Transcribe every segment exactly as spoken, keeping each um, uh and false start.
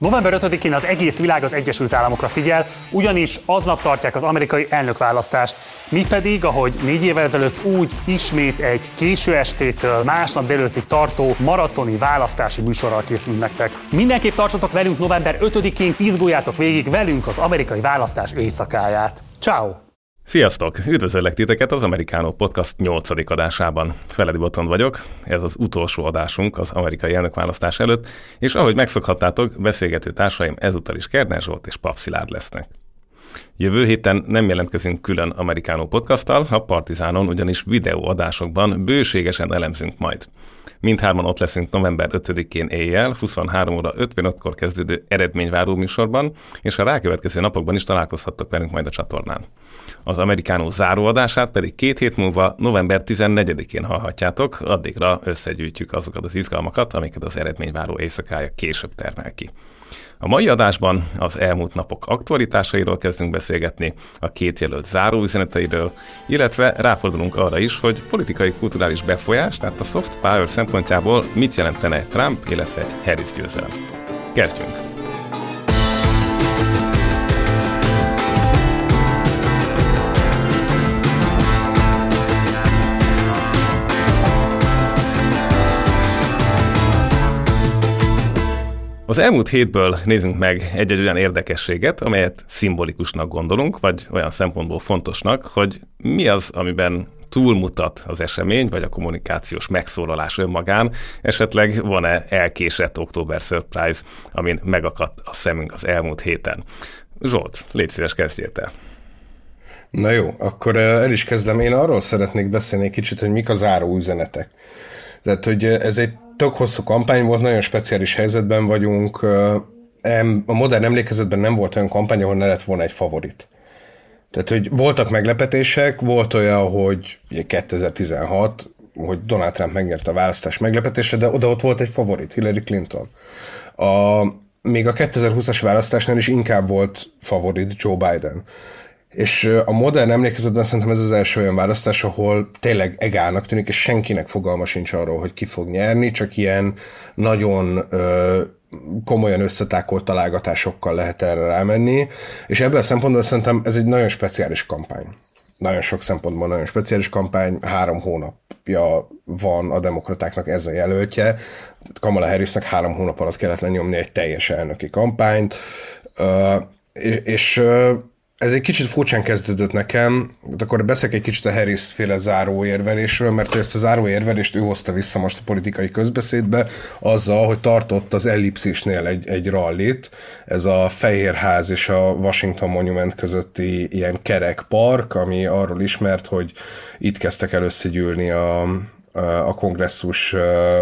november ötödikén az egész világ az Egyesült Államokra figyel, ugyanis aznap tartják az amerikai elnökválasztást. Mi pedig, ahogy négy évvel ezelőtt, úgy ismét egy késő estétől másnap délelőttig tartó maratoni választási műsorral készülünk nektek. Mindenképp tartsatok velünk november ötödikén, izguljátok végig velünk az amerikai választás éjszakáját. Ciao. Sziasztok! Üdvözöllek titeket az Americano Podcast nyolcadik adásában. Feledi Botond vagyok, ez az utolsó adásunk az amerikai elnökválasztás előtt, és ahogy megszokhattátok, beszélgető társaim ezúttal is Kerner Zsolt és Pap Szilárd lesznek. Jövő héten nem jelentkezünk külön Americano Podcasttal, a Partizánon ugyanis videóadásokban bőségesen elemzünk majd. Mindhárman ott leszünk november ötödikén éjjel, huszonhárom óra ötvenötkor kezdődő eredményváró műsorban, és a rákövetkező napokban is találkozhattok velünk majd a csatornán. Az Americano záróadását pedig két hét múlva, november tizennegyedikén hallhatjátok, addigra összegyűjtjük azokat az izgalmakat, amiket az eredményváró éjszakája később termel ki. A mai adásban az elmúlt napok aktualitásairól kezdünk beszélgetni, a két jelölt záróüzeneteiről, illetve ráfordulunk arra is, hogy politikai-kulturális befolyás, tehát a soft power szempontjából mit jelentene Trump, illetve Harris győzelem. Kezdjünk! Az elmúlt hétből nézzünk meg egy-egy olyan érdekességet, amelyet szimbolikusnak gondolunk, vagy olyan szempontból fontosnak, hogy mi az, amiben túlmutat az esemény, vagy a kommunikációs megszólalás önmagán, esetleg van-e elkésett Oktober Surprise, amin megakadt a szemünk az elmúlt héten. Zsolt, légy szíves, kezdjél te. Na jó, akkor el is kezdem. Én arról szeretnék beszélni egy kicsit, hogy mik a záró üzenetek. Tehát, hogy ez egy tök hosszú kampány volt, nagyon speciális helyzetben vagyunk. A modern emlékezetben nem volt olyan kampány, ahol ne lett volna egy favorit. Tehát, hogy voltak meglepetések, volt olyan, hogy kétezer-tizenhat, hogy Donald Trump megnyerte a választás meglepetése, de oda ott volt egy favorit, Hillary Clinton. A, még a kétezer-húszas választásnál is inkább volt favorit Joe Biden. És a modern emlékezetben szerintem ez az első olyan választás, ahol tényleg egálnak tűnik, és senkinek fogalma sincs arról, hogy ki fog nyerni, csak ilyen nagyon ö, komolyan összetákolt találgatásokkal lehet erre rámenni, és ebből a szempontból szerintem ez egy nagyon speciális kampány. Nagyon sok szempontból nagyon speciális kampány, három hónapja van a demokratáknak ez a jelöltje, Kamala Harrisnek három hónap alatt kellett lenyomni egy teljes elnöki kampányt, ö, és ö, ez egy kicsit furcsán kezdődött nekem, de akkor beszélek egy kicsit a Harris-féle záróérvelésről, mert ezt a záróérvelést ő hozta vissza most a politikai közbeszédbe azzal, hogy tartott az ellipszisnél egy, egy rallit, ez a Fehérház és a Washington Monument közötti ilyen kerek park, ami arról ismert, hogy itt kezdtek el összegyűlni a, a kongresszus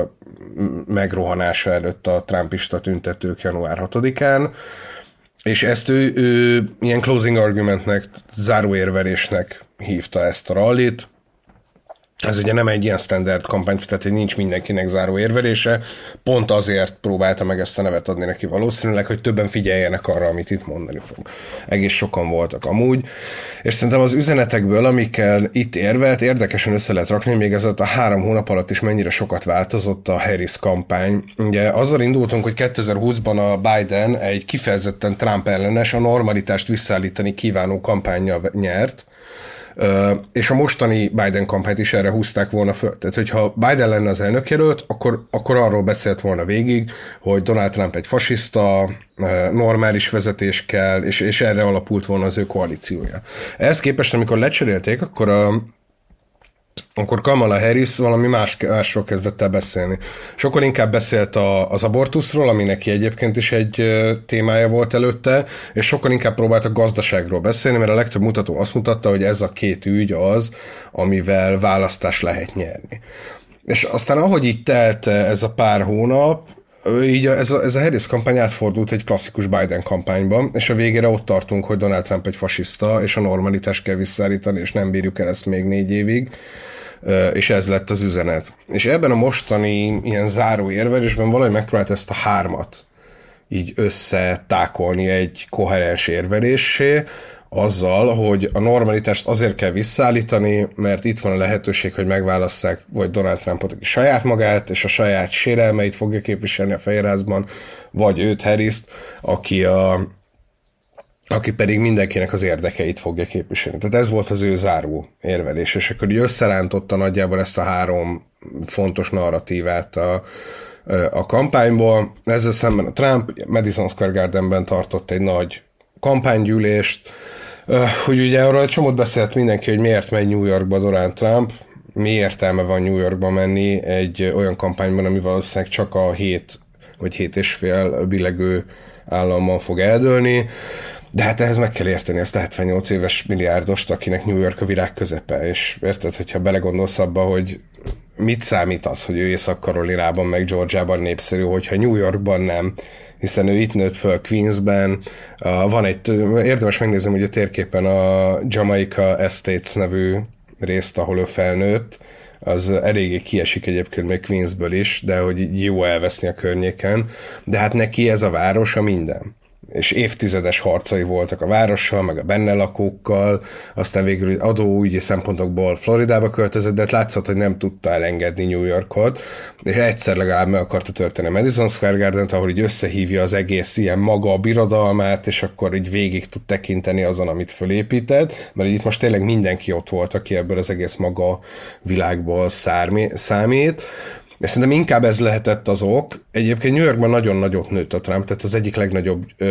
megrohanása előtt a trumpista tüntetők január hatodikán, és ezt ő, ő ilyen closing argumentnek, záróérvelésnek hívta ezt a rallit. Ez ugye nem egy ilyen standard kampány, tehát nincs mindenkinek záróérvelése, pont azért próbálta meg ezt a nevet adni neki valószínűleg, hogy többen figyeljenek arra, amit itt mondani fog. Egész sokan voltak amúgy, és szerintem az üzenetekből, amikkel itt érvelt, érdekesen össze lehet rakni, még ez a három hónap alatt is mennyire sokat változott a Harris kampány. Ugye azzal indultunk, hogy kétezer-húszban a Biden egy kifejezetten Trump ellenes, a normalitást visszaállítani kívánó kampánnyal nyert, Uh, és a mostani Biden kampányt is erre húzták volna föl. Tehát, hogyha Biden lenne az elnökjelölt, akkor, akkor arról beszélt volna végig, hogy Donald Trump egy fasiszta, uh, normális vezetés kell, és, és erre alapult volna az ő koalíciója. Ehhez képest, amikor lecserélték, akkor a akkor Kamala Harris valami más, másról kezdett el beszélni. Sokkal inkább beszélt a, az abortuszról, ami neki egyébként is egy témája volt előtte, és sokkal inkább próbált a gazdaságról beszélni, mert a legtöbb mutató azt mutatta, hogy ez a két ügy az, amivel választást lehet nyerni. És aztán ahogy így telt ez a pár hónap, így ez a, ez a Harris kampány átfordult egy klasszikus Biden kampányban, és a végére ott tartunk, hogy Donald Trump egy fasiszta, és a normalitást kell visszaállítani, és nem bírjuk el ezt még négy évig, és ez lett az üzenet. És ebben a mostani ilyen záró érvelésben valahogy megpróbált ezt a hármat így összetákolni egy koherens érveléssé, azzal, hogy a normalitást azért kell visszaállítani, mert itt van a lehetőség, hogy megválasszák vagy Donald Trumpot, aki saját magát, és a saját sérelmeit fogja képviselni a Fehérházban, vagy őt, Harrist, aki a aki pedig mindenkinek az érdekeit fogja képviselni. Tehát ez volt az ő záró érvelés, és akkor így összerántotta nagyjából ezt a három fontos narratívát a, a kampányból. Ezzel szemben a Trump Madison Square Gardenben tartott egy nagy kampánygyűlést, hogy ugye arról egy csomót beszélt mindenki, hogy miért megy New Yorkba Donald Trump, mi értelme van New Yorkba menni egy olyan kampányban, ami valószínűleg csak a hét vagy hét és fél billegő állammal fog eldőlni. De hát ehhez meg kell érteni ezt a hetvennyolc éves milliárdost, akinek New York a világ közepe, és érted, hogyha belegondolsz abba, hogy mit számít az, hogy ő Észak-Karolinában meg Georgiában népszerű, hogyha New Yorkban nem, hiszen ő itt nőtt föl Queensben. Van egy, érdemes megnézni, hogy a térképen a Jamaica Estates nevű részt, ahol ő felnőtt, az eléggé kiesik egyébként még Queensből is, de hogy jó elveszni a környéken. De hát neki ez a város a minden. És évtizedes harcai voltak a várossal, meg a benne lakókkal, aztán végül adóügyi szempontokból Floridába költözött, de látszott, hogy nem tudta elengedni New Yorkot, és egyszer legalább meg akarta történni a Madison Square Garden-t, ahol így összehívja az egész ilyen maga a birodalmát, és akkor így végig tud tekinteni azon, amit fölépített, mert itt most tényleg mindenki ott volt, aki ebből az egész maga világból szármi, számít. De szerintem inkább ez lehetett az ok. Egyébként New Yorkban nagyon nagyot nőtt a Trump, tehát az egyik legnagyobb ö,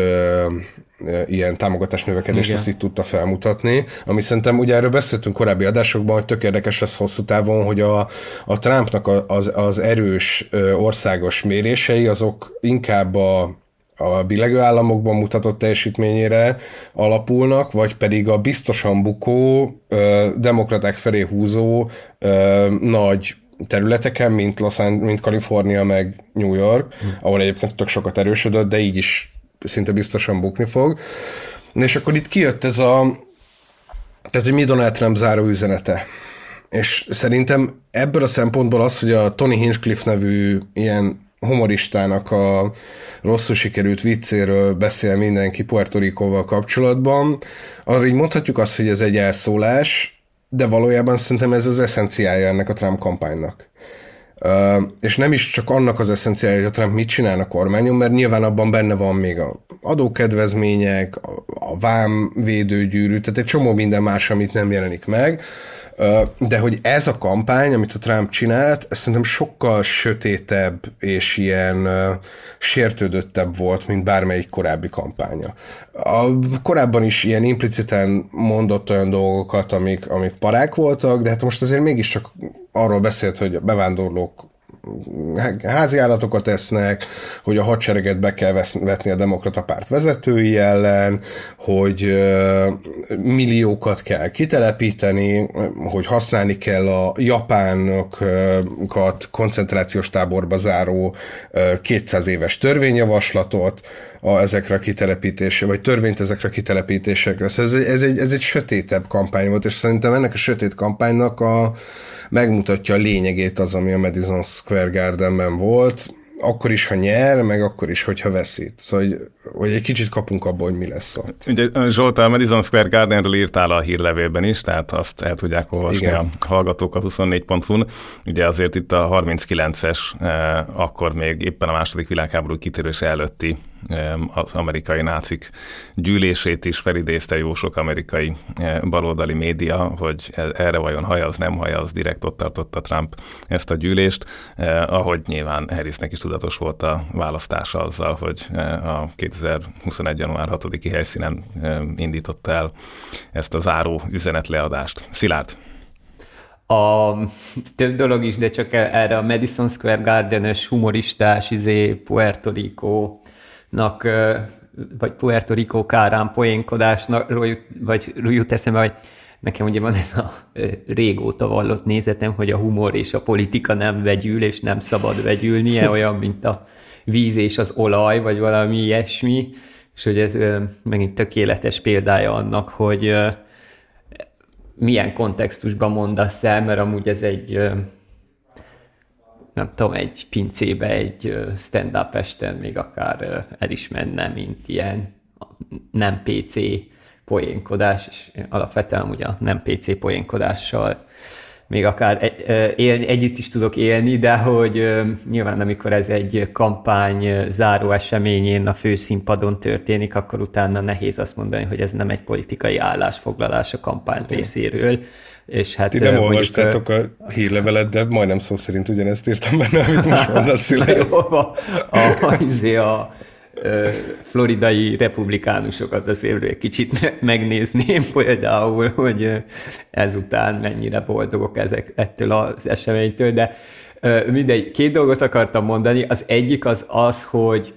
ö, ilyen támogatás növekedést azt itt tudta felmutatni, ami szerintem, ugye erről beszéltünk korábbi adásokban, hogy tök érdekes lesz hosszú távon, hogy a, a Trumpnak az, az erős ö, országos mérései, azok inkább a a billegő államokban mutatott teljesítményére alapulnak, vagy pedig a biztosan bukó, ö, demokraták felé húzó ö, nagy területeken, mint, Los Angeles, mint Kalifornia, meg New York, hmm. ahol egyébként tök sokat erősödött, de így is szinte biztosan bukni fog. És akkor itt kijött ez a, tehát, hogy mi Donald Trump záró üzenete. És szerintem ebből a szempontból az, hogy a Tony Hinchcliffe nevű ilyen humoristának a rosszul sikerült viccéről beszél mindenki Puerto Ricóval kapcsolatban, arra így mondhatjuk azt, hogy ez egy elszólás, de valójában szerintem ez az eszenciája ennek a Trump kampánynak. Uh, és nem is csak annak az eszenciája, hogy a Trump mit csinál a kormányon, mert nyilván abban benne van még a adókedvezmények, a, a vámvédőgyűrű, tehát egy csomó minden más, amit nem jelenik meg. De hogy ez a kampány, amit a Trump csinált, ez szerintem sokkal sötétebb és ilyen uh, sértődöttebb volt, mint bármelyik korábbi kampánya. A, korábban is ilyen impliciten mondott olyan dolgokat, amik, amik parák voltak, de hát most azért mégiscsak arról beszélt, hogy a bevándorlók házi állatokat esznek, hogy a hadsereget be kell vetni a demokrata párt vezetői ellen, hogy uh, milliókat kell kitelepíteni, hogy használni kell a japánokat koncentrációs táborba záró uh, kétszáz éves törvényjavaslatot a, ezekre a kitelepítésre, vagy törvényt ezekre a kitelepítésekre. Ez egy, ez, egy, ez egy sötétebb kampány volt, és szerintem ennek a sötét kampánynak a megmutatja a lényegét az, ami a Madison Square Gardenben volt, akkor is, ha nyer, meg akkor is, hogyha veszít. Szóval, hogy, hogy egy kicsit kapunk abból, hogy mi lesz ott. Ugye Zsolt, a Madison Square Gardenről írtál a hírlevélben is, tehát azt el tudják olvasni Igen. a hallgatók a huszonnégy pont hu-n. Ugye azért itt a harminckilences, eh, akkor még éppen a második világháború kitörése előtti az amerikai nácik gyűlését is felidézte jó sok amerikai baloldali média, hogy erre vajon hajaz, nem hajaz, direkt ott tartotta Trump ezt a gyűlést, eh, ahogy nyilván Harrisnek is tudatos volt a választása azzal, hogy a kétezer-huszonegy. január hatodiki helyszínen eh, indította el ezt a záró üzenetleadást. Szilárd? A több dolog is, de csak erre a Madison Square Garden-ös humoristás, izé, Puerto Rico nak, vagy Puerto Rico kárán poénkodásnak, vagy jut eszembe, hogy nekem ugye van ez a régóta vallott nézetem, hogy a humor és a politika nem vegyül, és nem szabad vegyülnie, olyan, mint a víz és az olaj, vagy valami ilyesmi, és hogy ez megint tökéletes példája annak, hogy milyen kontextusban mondasz el, mert amúgy ez egy nem tudom, egy pincébe, egy stand-up esten még akár el is menne, mint ilyen nem pé cé poénkodás, és alapvetően ugye nem pé cé poénkodással még akár egy, él, együtt is tudok élni, de hogy nyilván amikor ez egy kampány záró eseményén a főszínpadon történik, akkor utána nehéz azt mondani, hogy ez nem egy politikai állásfoglalás a kampány részéről. És hát, ti nem mondjuk, olvastátok a hírlevelet, de majdnem szó szerint ugyanezt írtam benne, amit most mondasz, Szilárd. Jó, a, a, a, a floridai republikánusokat azért egy kicsit megnézném például, hogy ezután mennyire boldogok ezek ettől az eseménytől, de mindegy, két dolgot akartam mondani. Az egyik az az, hogy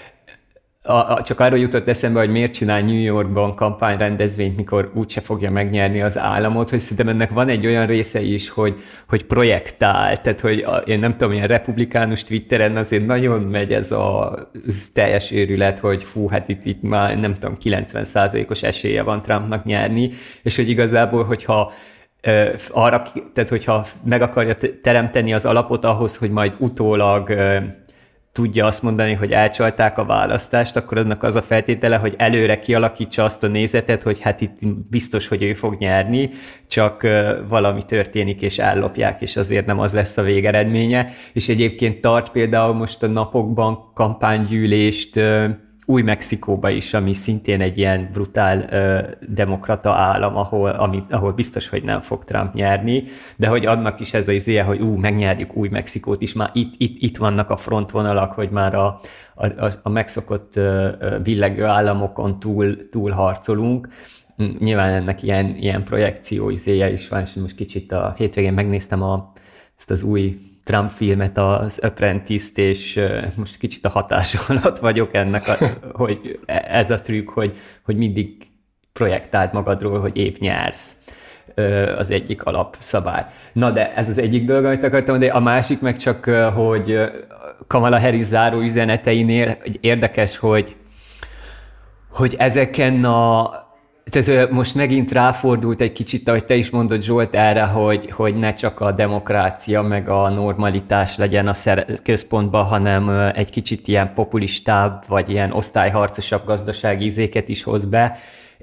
A, a, csak arról jutott eszembe, hogy miért csinál New Yorkban kampányrendezvényt, mikor úgyse fogja megnyerni az államot, hogy szerintem ennek van egy olyan része is, hogy, hogy projektál, tehát hogy a, én nem tudom, ilyen republikánus Twitteren azért nagyon megy ez a ez teljes őrület, hogy fú, hát itt, itt már nem tudom, kilencven százalékos esélye van Trumpnak nyerni, és hogy igazából, hogyha arra, tehát hogyha meg akarja teremteni az alapot ahhoz, hogy majd utólag tudja azt mondani, hogy elcsalták a választást, akkor annak az a feltétele, hogy előre kialakítsa azt a nézetet, hogy hát itt biztos, hogy ő fog nyerni, csak valami történik, és ellopják, és azért nem az lesz a végeredménye. És egyébként tart például most a napokban kampánygyűlést Új-Mexikóba is, ami szintén egy ilyen brutál ö, demokrata állam, ahol, ami, ahol biztos, hogy nem fog Trump nyerni, de hogy annak is ez az izéje, hogy ú, megnyerjük Új-Mexikót is, már itt, itt, itt vannak a frontvonalak, hogy már a, a, a megszokott ö, billegő államokon túl, túl harcolunk. Nyilván ennek ilyen, ilyen projekció izéje is van, és most kicsit a hétvégén megnéztem a, ezt az új Trump filmet, az Apprentice-t, és most kicsit a hatása alatt vagyok ennek, a, hogy ez a trükk, hogy, hogy mindig projektáld magadról, hogy épp nyersz. Az egyik alapszabály. Na de ez az egyik dolog, amit akartam, de a másik meg csak, hogy Kamala Harris záró üzeneteinél érdekes, hogy, hogy ezeken a Tehát most megint ráfordult egy kicsit, ahogy te is mondod, Zsolt, erre, hogy, hogy ne csak a demokrácia meg a normalitás legyen a központban, hanem egy kicsit ilyen populistább, vagy ilyen osztályharcosabb gazdasági ízéket is hoz be,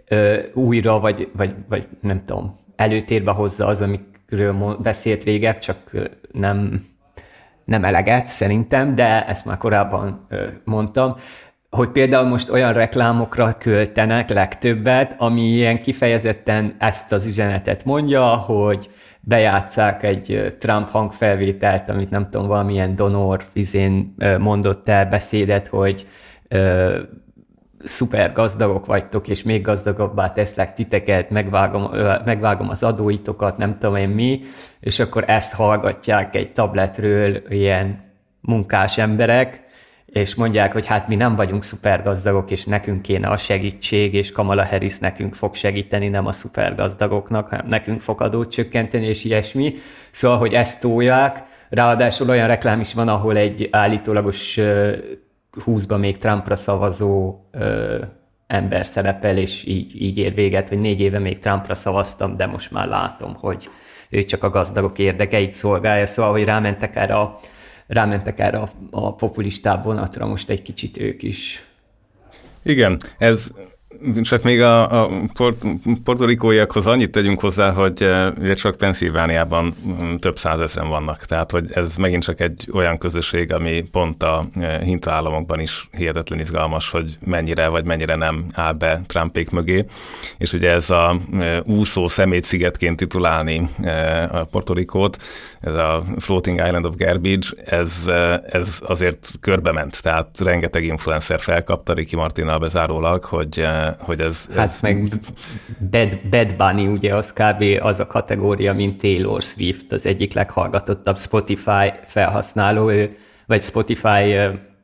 újra, vagy, vagy, vagy nem tudom, előtérbe hozza az, amikről beszélt régebb, csak nem, nem eleget szerintem, de ezt már korábban mondtam, hogy például most olyan reklámokra költenek legtöbbet, ami ilyen kifejezetten ezt az üzenetet mondja, hogy bejátsszák egy Trump hangfelvételt, amit nem tudom, valamilyen donor vizén mondott el beszédet, hogy ö, szuper gazdagok vagytok, és még gazdagabbá teszlek titeket, megvágom, ö, megvágom az adóitokat, nem tudom én mi, és akkor ezt hallgatják egy tabletről ilyen munkás emberek, és mondják, hogy hát mi nem vagyunk szupergazdagok, és nekünk kéne a segítség, és Kamala Harris nekünk fog segíteni, nem a szupergazdagoknak, hanem nekünk fog adót csökkenteni, és ilyesmi. Szóval, hogy ezt tolják, ráadásul olyan reklám is van, ahol egy állítólagos uh, húszba még Trumpra szavazó uh, ember szerepel, és így, így ér véget, hogy négy éve még Trumpra szavaztam, de most már látom, hogy ő csak a gazdagok érdekeit szolgálja, szóval, hogy rámentek erre a rámentek erre a, a populistább vonatra most egy kicsit ők is. Igen, ez csak még a, a port, portorikóiakhoz annyit tegyünk hozzá, hogy ugye csak Pennsylvániában több százezren vannak, tehát hogy ez megint csak egy olyan közösség, ami pont a hinta államokban is hihetetlen izgalmas, hogy mennyire vagy mennyire nem áll be Trumpék mögé, és ugye ez a úszó szemétszigetként titulálni a Portorikót, ez a Floating Island of Garbage, ez, ez azért körbement, tehát rengeteg influencer felkapta Ricky Martinnal bezárólag, hogy hogy ez... Hát ez... meg Bad, Bad Bunny, ugye az kb. Az a kategória, mint Taylor Swift, az egyik leghallgatottabb Spotify felhasználó, vagy Spotify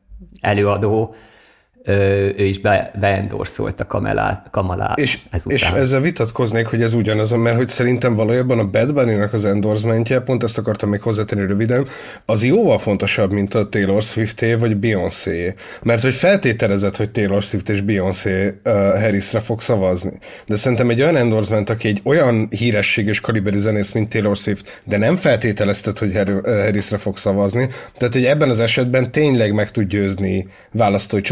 előadó, ő is be, beendorszolta Kamalát, Kamalát és, ezután. És ezzel vitatkoznék, hogy ez ugyanaz, mert hogy szerintem valójában a Bad Bunny-nak az endorsementje, pont ezt akartam még hozzátenni röviden, az jóval fontosabb, mint a Taylor Swifté vagy Beyoncé. Mert hogy feltételezett, hogy Taylor Swift és Beyoncé uh, Harrisre fog szavazni. De szerintem egy olyan endorsement, aki egy olyan híresség és kaliberű zenész, mint Taylor Swift, de nem feltételezted, hogy Harrisre fog szavazni. Tehát, hogy ebben az esetben tényleg meg tud győzni választói csoportokat,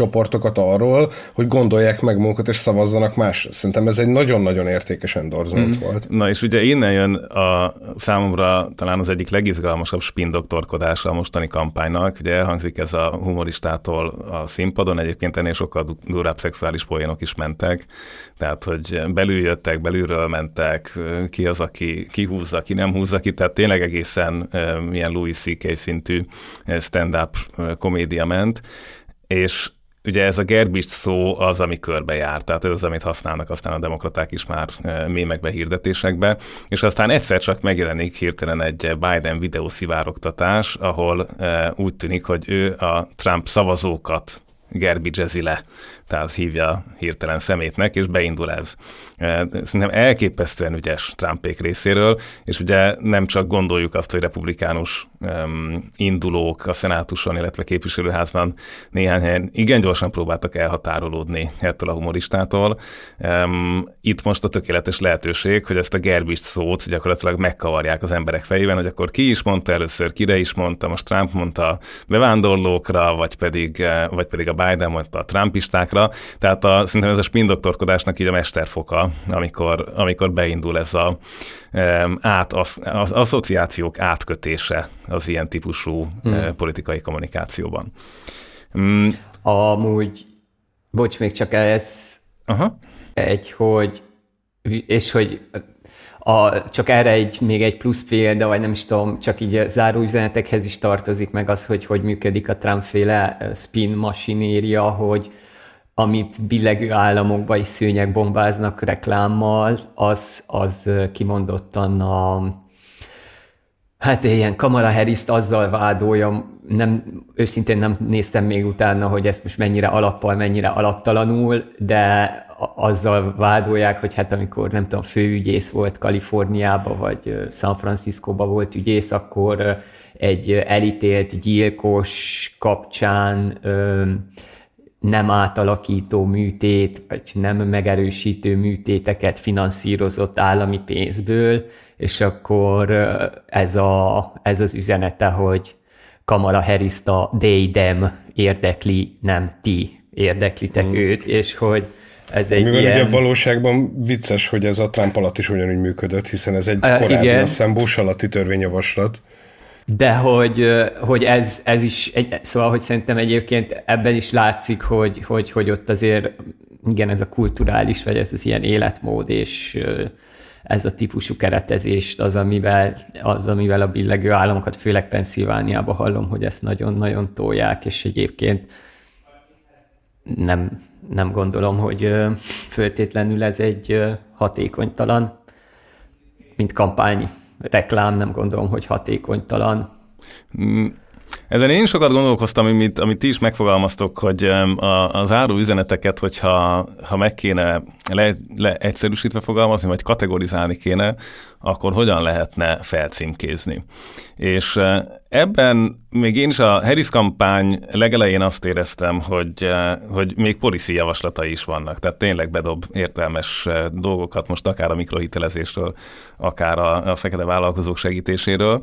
másokat arról, hogy gondolják meg magukat és szavazzanak másra. Szerintem ez egy nagyon-nagyon értékes endorsement mm. volt. Na és ugye innen jön a számomra talán az egyik legizgalmasabb spin-doktorkodása a mostani kampánynak. Ugye elhangzik ez a humoristától a színpadon, egyébként ennél sokkal durább szexuális poénok is mentek. Tehát, hogy belül jöttek, belülről mentek, ki az, aki kihúzza, ki nem húzza ki, tehát tényleg egészen e, milyen Louis cé ká szintű stand-up komédia ment, és ugye ez a gerbist szó az, ami körbe jár, tehát ez az, amit használnak aztán a demokraták is már mémekbe, hirdetésekbe, és aztán egyszer csak megjelenik hirtelen egy Biden videószivárogtatás, ahol úgy tűnik, hogy ő a Trump szavazókat gerbidzsezi le, tehát hívja hirtelen szemétnek, és beindul ez. Szerintem elképesztően ügyes Trumpék részéről, és ugye nem csak gondoljuk azt, hogy republikánus um, indulók a szenátuson, illetve képviselőházban néhány helyen igen gyorsan próbáltak elhatárolódni ettől a humoristától. Um, itt most a tökéletes lehetőség, hogy ezt a gerbist szót gyakorlatilag megkavarják az emberek fejében, hogy akkor ki is mondta először, kire is mondta, most Trump mondta bevándorlókra, vagy pedig, vagy pedig a Biden mondta a trumpistákra. Tehát a, szerintem ez a spin-doktorkodásnak így a mesterfoka, amikor, amikor beindul ez a um, át, az, az asszociációk átkötése az ilyen típusú hmm. uh, politikai kommunikációban. Um, Amúgy, bocs, még csak ez aha. egy, hogy és hogy a, csak erre egy, még egy plusz példa, vagy nem is tudom, csak így a záróüzenetekhez is tartozik meg az, hogy hogy működik a Trump-féle spin masinéria, hogy amit billegő államokba is szőnyeg bombáznak reklámmal, az, az kimondottan a, hát ilyen Kamala Harris-t azzal vádolja, nem, őszintén nem néztem még utána, hogy ezt most mennyire alappal, mennyire alaptalanul, de azzal vádolják, hogy hát amikor nem tudom, főügyész volt Kaliforniában, vagy San Franciscóban volt ügyész, akkor egy elítélt gyilkos kapcsán nem átalakító műtét, vagy nem megerősítő műtéteket finanszírozott állami pénzből, és akkor ez, a, ez az üzenete, hogy Kamala Harris-t a they, them érdekli, nem ti érdeklitek mm. őt, és hogy ez egy Mivel ilyen... ugye valóságban vicces, hogy ez a Trump alatt is ugyanúgy működött, hiszen ez egy uh, korábbi, igen. azt hiszem Bush alatti törvényjavaslat. De hogy, hogy ez, ez is, egy, szóval, hogy szerintem egyébként ebben is látszik, hogy, hogy, hogy ott azért, igen, ez a kulturális, vagy ez az ilyen életmód, és ez a típusú keretezést az, amivel, az, amivel a billegő államokat, főleg Pennsylvániában hallom, hogy ezt nagyon-nagyon tolják, és egyébként nem, nem gondolom, hogy föltétlenül ez egy hatékonytalan, mint kampány reklám, nem gondolom, hogy hatékonytalan. Ezen én sokat gondolkoztam, amit, amit ti is megfogalmaztok, hogy a, az áru üzeneteket, hogyha ha meg kéne le, le egyszerűsítve fogalmazni, vagy kategorizálni kéne, akkor hogyan lehetne felcímkézni. És ebben még én is a Harris kampány legelején azt éreztem, hogy, hogy még policy javaslatai is vannak, tehát tényleg bedob értelmes dolgokat, most akár a mikrohitelezésről, akár a, a fekete vállalkozók segítéséről,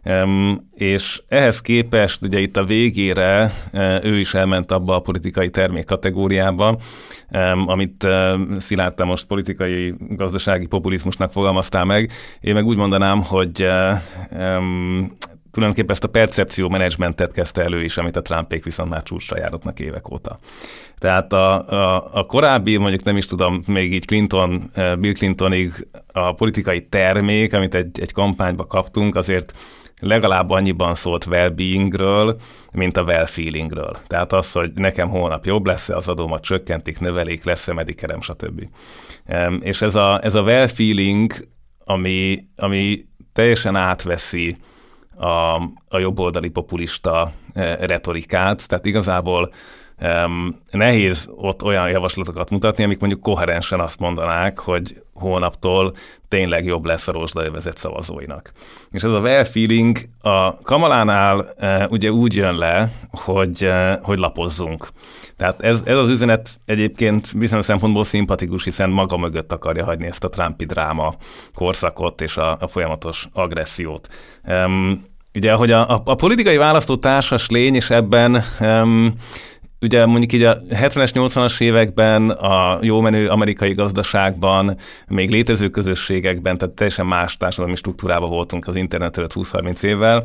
és ehhez képest ugye itt a végére ő is elment abba a politikai termék kategóriába, amit Szilárd, te most politikai, gazdasági populizmusnak fogalmaztál meg. Én meg úgy mondanám, hogy um, tulajdonképpen ezt a percepció menedzsmentet kezdte elő is, amit a Trumpék viszont már csúcsra járatnak évek óta. Tehát a, a, a korábbi, mondjuk nem is tudom, még így Clinton, Bill Clintonig a politikai termék, amit egy, egy kampányba kaptunk, azért legalább annyiban szólt well-beingről, mint a well-feelingről. Tehát az, hogy nekem holnap jobb lesz-e, az adómat csökkentik, növelik, lesz-e medikerem, stb. És ez a, ez a well-feeling, ami, ami teljesen átveszi a, a jobboldali populista retorikát, tehát igazából Um, nehéz ott olyan javaslatokat mutatni, amik mondjuk koherensen azt mondanák, hogy holnaptól tényleg jobb lesz a rozsdaövezet szavazóinak. És ez a well feeling a Kamalánál uh, ugye úgy jön le, hogy, uh, hogy lapozzunk. Tehát ez, ez az üzenet egyébként bizonyos szempontból szimpatikus, hiszen maga mögött akarja hagyni ezt a Trumpi dráma korszakot és a, a folyamatos agressziót. Um, ugye, hogy a, a, a politikai választótársas lény, és ebben um, ugye mondjuk így a hetvenes, nyolcvanas években a jó menő amerikai gazdaságban, még létező közösségekben, tehát teljesen más társadalmi struktúrában voltunk az internet előtt húsz-harminc évvel,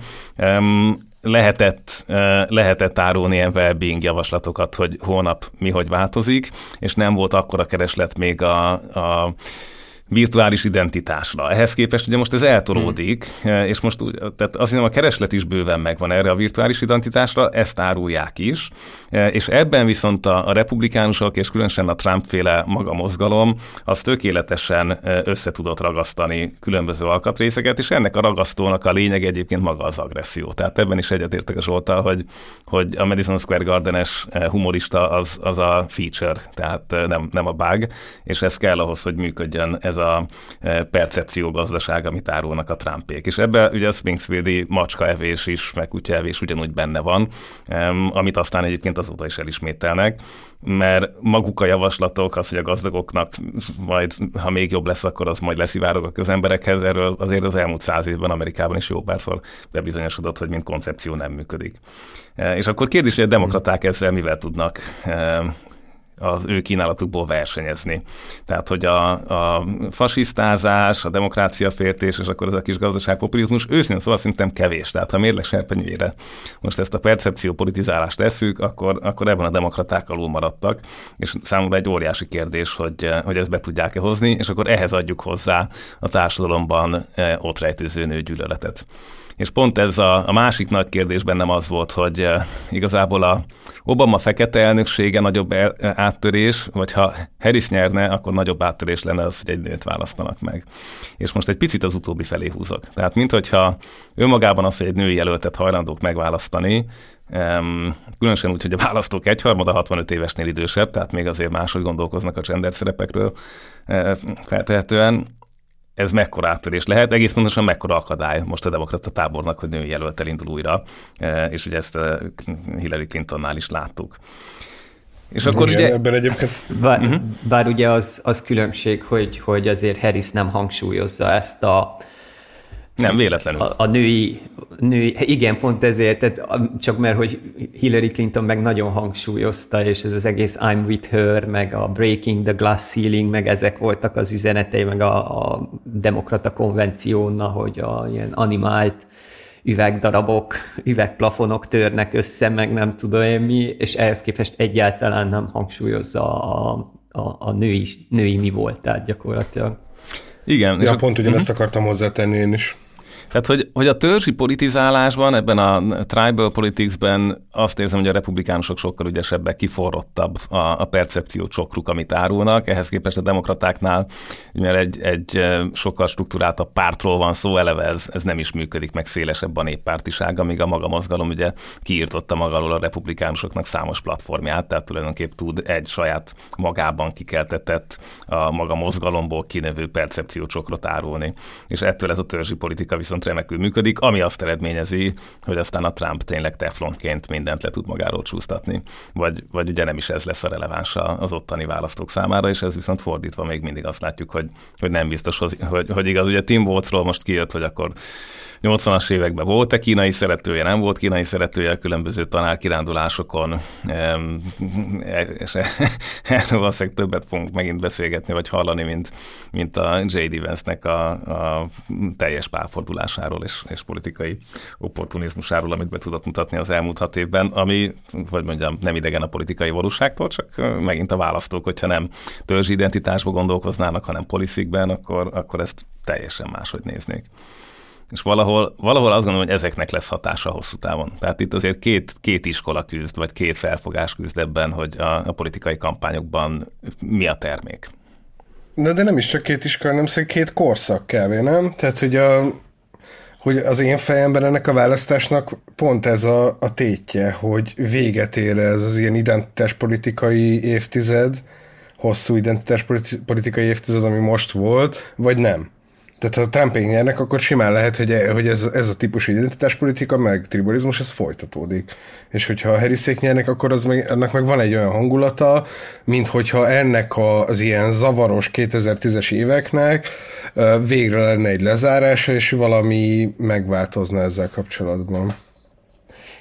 lehetett, lehetett árulni ilyen well-being javaslatokat, hogy holnap mi hogy változik, és nem volt akkora kereslet még a, a virtuális identitásra. Ehhez képest ugye most ez eltolódik, hmm. és most tehát azt hiszem a kereslet is bőven megvan erre a virtuális identitásra, ezt árulják is, és ebben viszont a, a republikánusok, és különösen a Trump-féle maga mozgalom, az tökéletesen össze tudott ragasztani különböző alkatrészeket, és ennek a ragasztónak a lényeg egyébként maga az agresszió. Tehát ebben is egyetértek a Zsolttal, hogy, hogy a Madison Square Garden-es humorista az, az a feature, tehát nem, nem a bug, és ez kell ahhoz, hogy működjön ez a percepció gazdaság, amit árulnak a Trumpék. És ebben ugye a Springfieldi macskaevés is, meg kutyaevés ugyanúgy benne van, amit aztán egyébként azóta is elismételnek, mert maguk a javaslatok, az, hogy a gazdagoknak majd, ha még jobb lesz, akkor az majd leszivárog a közemberekhez, erről azért az elmúlt száz évben Amerikában is jó párszor bebizonyosodott, hogy mint koncepció nem működik. És akkor kérdés, hogy a demokraták ezzel mivel tudnak az ő kínálatukból versenyezni. Tehát, hogy a, a fasisztázás, a demokráciaféltés, és akkor ez a kis gazdaságpopulizmus őszintén szóval szerintem kevés. Tehát, ha mérleg serpenyőjére most ezt a percepció politizálást tesszük, akkor, akkor ebben a demokraták alul maradtak, és számomra egy óriási kérdés, hogy, hogy ezt be tudják-e hozni, és akkor ehhez adjuk hozzá a társadalomban ott rejtőző nőgyűlöletet. És pont ez a, a másik nagy kérdés bennem az volt, hogy uh, igazából a Obama fekete elnöksége nagyobb el, áttörés, vagy ha Harris nyerne, akkor nagyobb áttörés lenne az, hogy egy nőt választanak meg. És most egy picit az utóbbi felé húzok. Tehát minthogyha önmagában az, hogy egy női jelöltet hajlandók megválasztani, um, különösen úgy, hogy a választók egyharmada hatvanöt évesnél idősebb, tehát még azért máshogy gondolkoznak a gender szerepekről uh, feltehetően, ez mekkora áttörés lehet, egész pontosan mekkora akadály most a demokrata tábornak, hogy női jelölt elindul újra, és ugye ezt Hillary Clintonnál is láttuk. És akkor igen, ugye... Ebben egyébként... Bár, uh-huh. bár ugye az, az különbség, hogy, hogy azért Harris nem hangsúlyozza ezt a Nem, véletlenül. A, a női, női, igen, pont ezért, tehát csak mert, hogy Hillary Clinton meg nagyon hangsúlyozta, és ez az egész I'm with her, meg a Breaking the Glass Ceiling, meg ezek voltak az üzenetei, meg a, a demokrata konvencióna, hogy a ilyen animált üvegdarabok, üvegplafonok törnek össze, meg nem tudom én mi, és ehhez képest egyáltalán nem hangsúlyozza a, a, a női, női mi volt, tehát gyakorlatilag. Igen. Ja, és pont ugyanezt akartam hozzátenni én is. Tehát, hogy, hogy a törzsi politizálásban, ebben a tribal politicsben azt érzem, hogy a republikánusok sokkal ügyesebbek, kiforrottabb a, a percepció csokruk, amit árulnak. Ehhez képest a demokratáknál, mert egy, egy sokkal struktúráltabb pártról van szó, eleve ez, ez nem is működik meg szélesebb a néppártiság, amíg a maga mozgalom ugye kiírtotta magáról a republikánusoknak számos platformját, tehát tulajdonképp tud egy saját magában kikeltetett a maga mozgalomból kinövő percepció csokrot árulni. És ettől ez a törzsi politika viszont remekül működik, ami azt eredményezi, hogy aztán a Trump tényleg teflonként mindent le tud magáról csúsztatni. Vagy, vagy ugye nem is ez lesz a releváns az ottani választók számára, és ez viszont fordítva még mindig azt látjuk, hogy, hogy nem biztos, hogy, hogy igaz. Ugye Tim Walzról most kijött, hogy akkor nyolcvanas években volt-e kínai szeretője, nem volt kínai szeretője a különböző tanárkirándulásokon, és erről valószínűleg többet fogunk megint beszélgetni, vagy hallani, mint, mint a jé dé Vance-nek a, a teljes pálfordulásáról és, és politikai opportunizmusáról, amit be tudott mutatni az elmúlt hat évben, ami, vagy mondjam, nem idegen a politikai valóságtól, csak megint a választók, hogyha nem törzsi identitásba gondolkoznának, hanem politikben, akkor, akkor ezt teljesen máshogy néznék. És valahol, valahol azt gondolom, hogy ezeknek lesz hatása hosszú távon. Tehát itt azért két, két iskola küzd, vagy két felfogás küzd ebben, hogy a, a politikai kampányokban mi a termék. De, de nem is csak két iskola, hanem szerint két korszak kb. Nem? Tehát, hogy, a, hogy az én fejemben ennek a választásnak pont ez a, a tétje, hogy véget ér ez az ilyen identitáspolitikai évtized, hosszú identitáspolitikai évtized, ami most volt, vagy nem. Tehát ha Trumpék nyernek, akkor simán lehet, hogy, hogy ez, ez a típusú identitáspolitika, meg tribalizmus, ez folytatódik. És hogyha a Harrisék nyernek, akkor az meg, ennek meg van egy olyan hangulata, mint hogyha ennek az ilyen zavaros kétezer-tízes éveknek végre lenne egy lezárása, és valami megváltozna ezzel kapcsolatban.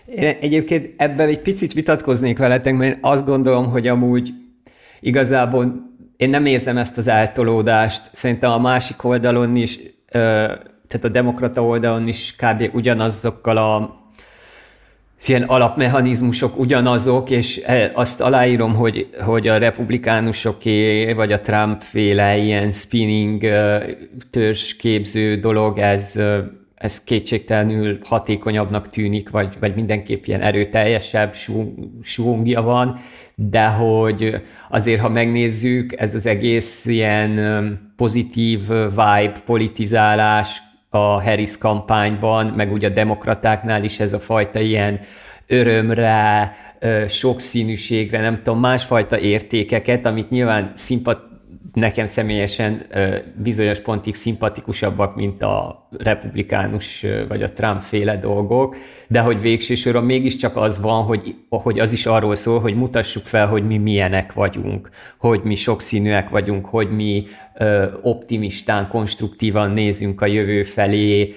Én egyébként ebben egy picit vitatkoznék veletek, mert azt gondolom, hogy amúgy igazából én nem érzem ezt az eltolódást. Szerintem a másik oldalon is, tehát a demokrata oldalon is kb. Ugyanazokkal a ilyen alapmechanizmusok ugyanazok, és azt aláírom, hogy, hogy a republikánusoké, vagy a Trump-féle ilyen spinning törzsképző dolog, ez, ez kétségtelenül hatékonyabbnak tűnik, vagy, vagy mindenképp ilyen erőteljesebb svungja van, de hogy azért, ha megnézzük, ez az egész ilyen pozitív vibe, politizálás a Harris kampányban, meg ugye a demokratáknál is ez a fajta ilyen örömre, sokszínűségre, nem tudom, másfajta értékeket, amit nyilván szimpat, nekem személyesen bizonyos pontig szimpatikusabbak, mint a republikánus vagy a Trump-féle dolgok, de hogy végső soron mégiscsak az van, hogy, hogy az is arról szól, hogy mutassuk fel, hogy mi milyenek vagyunk, hogy mi sokszínűek vagyunk, hogy mi optimistán, konstruktívan nézünk a jövő felé,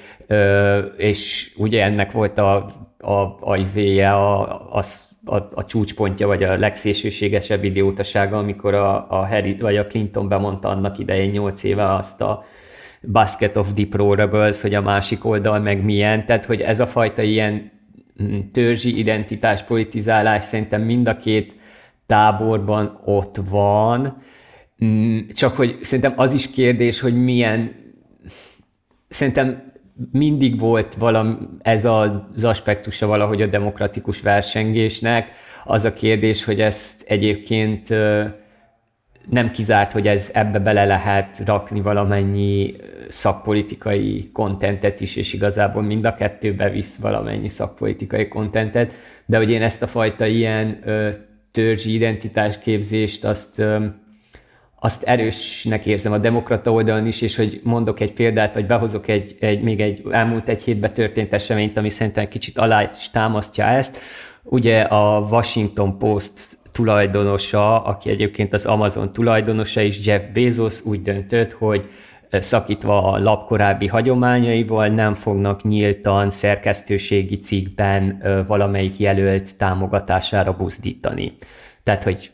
és ugye ennek volt a, a, a izéje, a, a, a, a csúcspontja, vagy a legszélsőségesebb idiótasága, amikor a, a Harry, vagy a Clinton bemondta annak idején nyolc éve azt a basket of deplorables, hogy a másik oldal meg milyen, tehát hogy ez a fajta ilyen törzsi identitás, politizálás szerintem mind a két táborban ott van, csak hogy szerintem az is kérdés, hogy milyen, szerintem mindig volt valami, ez az aspektusa valahogy a demokratikus versengésnek. Az a kérdés, hogy ezt egyébként nem kizárt, hogy ez ebbe bele lehet rakni valamennyi szakpolitikai kontentet is, és igazából mind a kettőbe visz valamennyi szakpolitikai kontentet, de hogy én ezt a fajta ilyen törzsi identitásképzést azt azt erősnek érzem a demokrata oldalon is, és hogy mondok egy példát, vagy behozok egy, egy, még egy elmúlt egy hétben történt eseményt, ami szerintem kicsit alá is támasztja ezt. Ugye a Washington Post tulajdonosa, aki egyébként az Amazon tulajdonosa is, Jeff Bezos úgy döntött, hogy szakítva a lap korábbi hagyományaival nem fognak nyíltan szerkesztőségi cikkben valamelyik jelölt támogatására buzdítani. Tehát, hogy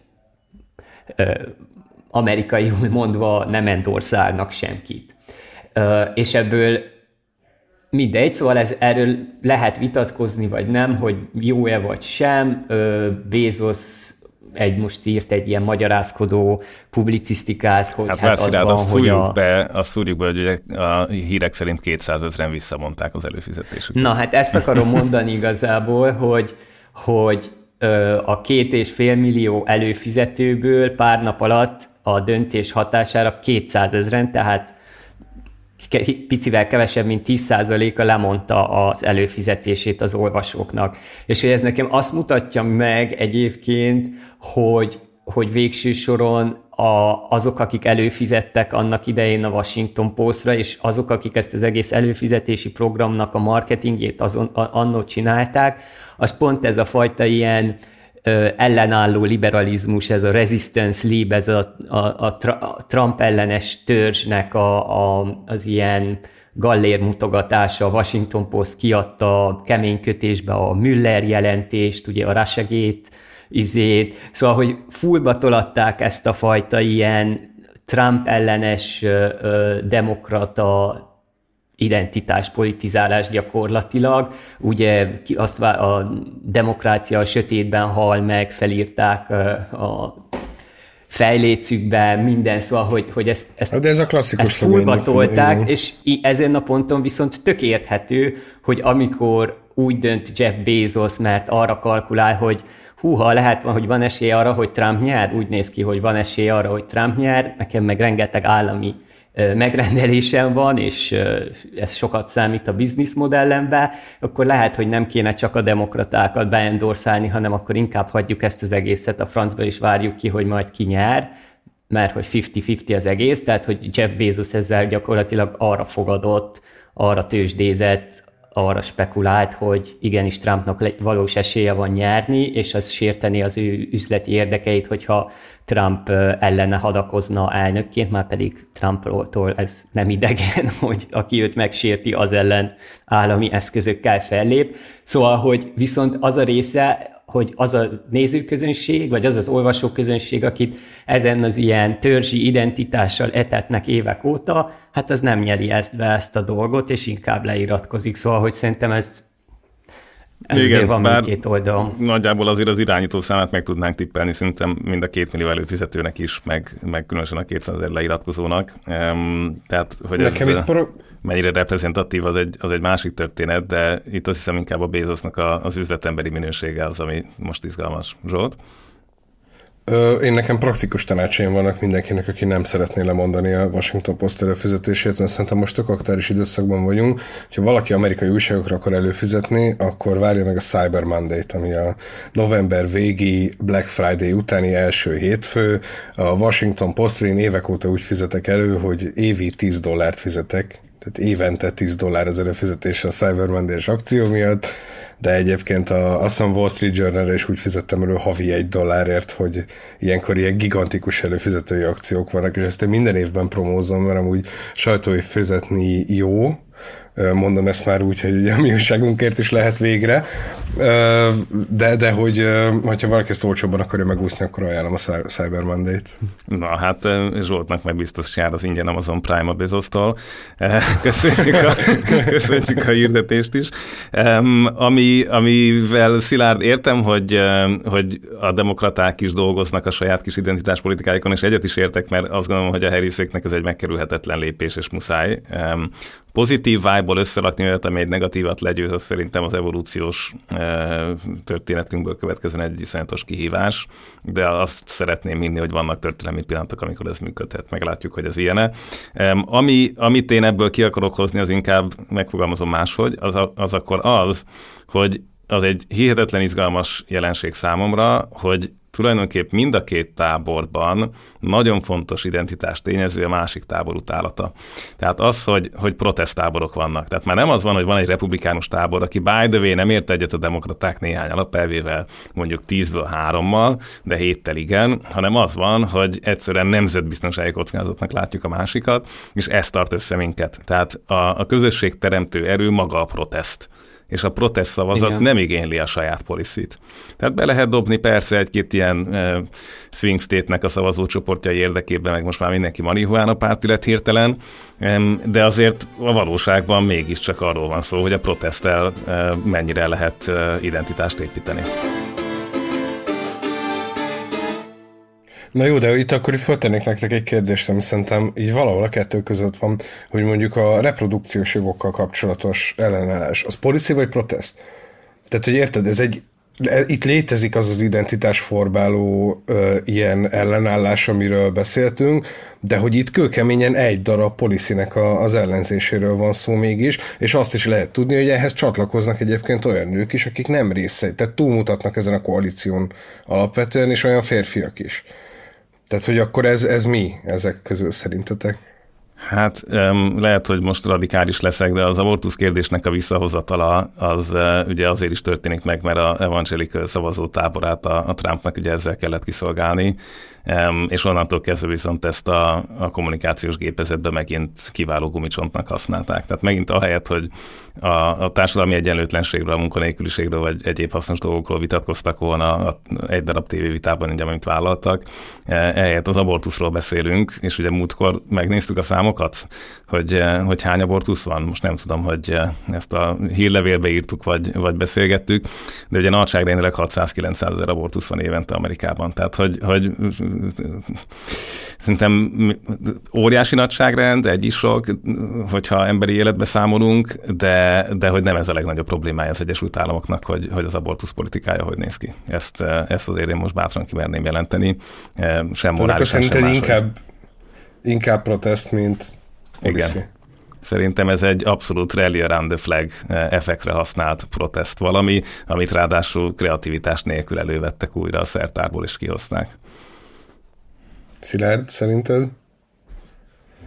amerikaiul mondva nem endorszálnak senkit. Uh, és ebből mindegy, szóval ez, erről lehet vitatkozni, vagy nem, hogy jó-e vagy sem. Uh, Bezos egy most írt egy ilyen magyarázkodó publicisztikát, hogy hát, hát az van, azt hogy a... Be, azt szúrjuk be, hogy a hírek szerint kétszázezren visszamondták az előfizetésüket. Na hát ezt akarom mondani igazából, hogy, hogy a két és fél millió előfizetőből pár nap alatt a döntés hatására kétszázezren, tehát picivel kevesebb, mint tíz százaléka lemondta az előfizetését az olvasóknak. És ez nekem azt mutatja meg egyébként, hogy, hogy végső soron a, azok, akik előfizettek annak idején a Washington Postra, és azok, akik ezt az egész előfizetési programnak a marketingjét azon, annól csinálták, az pont ez a fajta ilyen ö, ellenálló liberalizmus, ez a resistance lib, ez a, a, a, a Trump ellenes törzsnek a, a, az ilyen gallér mutogatása. A Washington Post kiadta kemény kötésbe a Mueller jelentést, ugye a Russiagate izét, szóval, hogy fullba tolatták ezt a fajta ilyen Trump ellenes ö, ö, demokrata identitás, politizálás gyakorlatilag. Ugye azt a demokrácia a sötétben hal meg, felírták a fejlécükben, minden, szóval, hogy, hogy ezt, ezt, de ez a klasszikus ezt fullba tolták, és ezen a ponton viszont tök érthető, hogy amikor úgy dönt Jeff Bezos, mert arra kalkulál, hogy húha, lehet van, hogy van esély arra, hogy Trump nyer, úgy néz ki, hogy van esély arra, hogy Trump nyer, nekem meg rengeteg állami megrendelésem van, és ez sokat számít a bizniszmodellembe, akkor lehet, hogy nem kéne csak a demokratákat beendorszálni, hanem akkor inkább hagyjuk ezt az egészet a francba, és várjuk ki, hogy majd ki nyer, mert hogy fifty-fifty az egész, tehát hogy Jeff Bezos ezzel gyakorlatilag arra fogadott, arra tőzsdézett arra spekulált, hogy igenis Trumpnak valós esélye van nyerni, és az sérteni az ő üzleti érdekeit, hogyha Trump ellene hadakozna elnökként, már pedig Trumptól ez nem idegen, hogy aki őt megsérti, az ellen állami eszközökkel fellép. Szóval, hogy viszont az a része, hogy az a nézőközönség, vagy az az olvasóközönség, akit ezen az ilyen törzsi identitással etetnek évek óta, hát az nem nyeri ezt be ezt a dolgot, és inkább leiratkozik. Szóval, hogy szerintem ez, ez igen, van mindkét oldalon. Nagyjából azért az irányító számát meg tudnánk tippelni, szerintem mind a két millió előfizetőnek is, meg, meg különösen a kétszázezer leiratkozónak. Um, tehát, hogy Nekem ez itt pro- mennyire reprezentatív, az egy, az egy másik történet, de itt azt hiszem inkább a Bezosnak a, az üzletemberi minősége az, ami most izgalmas. Zsolt? Ö, én nekem praktikus tanácsaim vannak mindenkinek, aki nem szeretné lemondani a Washington Post előfizetését, mert szerintem most tök aktuális időszakban vagyunk. Ha valaki amerikai újságokra akar előfizetni, akkor várja meg a Cyber Monday-t, ami a november végi Black Friday utáni első hétfő. A Washington Postra én évek óta úgy fizetek elő, hogy évi tíz dollárt fizetek, tehát évente tíz dollár az előfizetése a Cyber Monday-es akció miatt, de egyébként a, azt hiszem Wall Street Journal-re is úgy fizettem elő havi egy dollárért, hogy ilyenkor ilyen gigantikus előfizetői akciók vannak, és ezt én minden évben promózom, mert amúgy sajtói fizetni jó, mondom ezt már úgy, hogy ugye a mi újságunkért is lehet végre, de, de hogy ha valaki ezt olcsóbban akarja megúszni, akkor ajánlom a Cyber Monday-t. Na hát Zsoltnak meg biztos jár az ingyen Amazon Prime a Bezosztól. Köszönjük a, köszönjük a hirdetést is. Ami, amivel Szilárd értem, hogy, hogy a demokraták is dolgoznak a saját kis identitáspolitikáikon, és egyet is értek, mert azt gondolom, hogy a Harriséknek ez egy megkerülhetetlen lépés, és muszáj. Pozitív vibe-ból összerakni olyat, ami egy negatívat legyőz, az szerintem az evolúciós e, történetünkből következően egy iszonyatos kihívás, de azt szeretném hinni, hogy vannak történelmi pillanatok, amikor ez működhet. Meglátjuk, hogy ez ilyen-e. E, ami, amit én ebből ki akarok hozni, az inkább megfogalmazom máshogy, az, az akkor az, hogy az egy hihetetlen izgalmas jelenség számomra, hogy tulajdonképp mind a két táborban nagyon fontos identitás tényező a másik tábor utálata. Tehát az, hogy, hogy protesttáborok vannak. Tehát már nem az van, hogy van egy republikánus tábor, aki by the way nem ért egyet a demokraták néhány alapelvével, mondjuk tízből hárommal, de héttel igen, hanem az van, hogy egyszerűen nemzetbiztonsági kockázatnak látjuk a másikat, és ez tart össze minket. Tehát a, a közösségteremtő erő maga a protest. És a protest szavazat igen. nem igényli a saját policy-t. Tehát be lehet dobni persze egy-két ilyen uh, swing state-nek a szavazócsoportjai érdekében, meg most már mindenki marihuána párti lett hirtelen, um, de azért a valóságban mégiscsak arról van szó, hogy a protesttel uh, mennyire lehet uh, identitást építeni. Na jó, de itt akkor itt föltennék nektek egy kérdést, ami szerintem így valahol a kettő között van, hogy mondjuk a reprodukciós jogokkal kapcsolatos ellenállás, az policy vagy protest? Tehát, hogy érted, ez egy, itt létezik az az identitásformáló ö, ilyen ellenállás, amiről beszéltünk, de hogy itt kőkeményen egy darab policynek a, az ellenzéséről van szó mégis, és azt is lehet tudni, hogy ehhez csatlakoznak egyébként olyan nők is, akik nem részei, tehát túlmutatnak ezen a koalíción alapvetően, és olyan férfiak is. Tehát, hogy akkor ez, ez mi ezek közül szerintetek? Hát um, lehet, hogy most radikális leszek, de az abortusz kérdésnek a visszahozatala az uh, ugye azért is történik meg, mert a evangelical szavazó táborát a, a Trumpnak ugye ezzel kellett kiszolgálni, um, és onnantól kezdve viszont ezt a, a kommunikációs gépezetben megint kiváló gumicsontnak használták. Tehát megint ahelyett, hogy a, a társadalmi egyenlőtlenségről, a munkanélküliségről vagy egyéb hasznos dolgokról vitatkoztak volna a, egy darab tévévitában, ugye, amit vállaltak, ehelyett az abortuszról beszélünk, és ugye múltkor megnéztük a számokat, hogy, hogy hány abortusz van. Most nem tudom, hogy ezt a hírlevélbe írtuk, vagy, vagy beszélgettük, de ugye nagyságrendileg hatszáz-kilencszáz ezer abortusz van évente Amerikában. Tehát, hogy, hogy szerintem óriási nagyságrend, egy is sok, hogyha emberi életbe számolunk, de, de hogy nem ez a legnagyobb problémája az Egyesült Államoknak, hogy, hogy az abortusz politikája hogy néz ki. Ezt, ezt azért én most bátran kimerném jelenteni. Sem morálisan, sem máshogy. Inkább, inkább protest, mint policy. Igen. Szerintem ez egy abszolút rally around the flag effektre használt protest valami, amit ráadásul kreativitás nélkül elővettek újra a szertárból és kihozták. Szilárd, szerinted?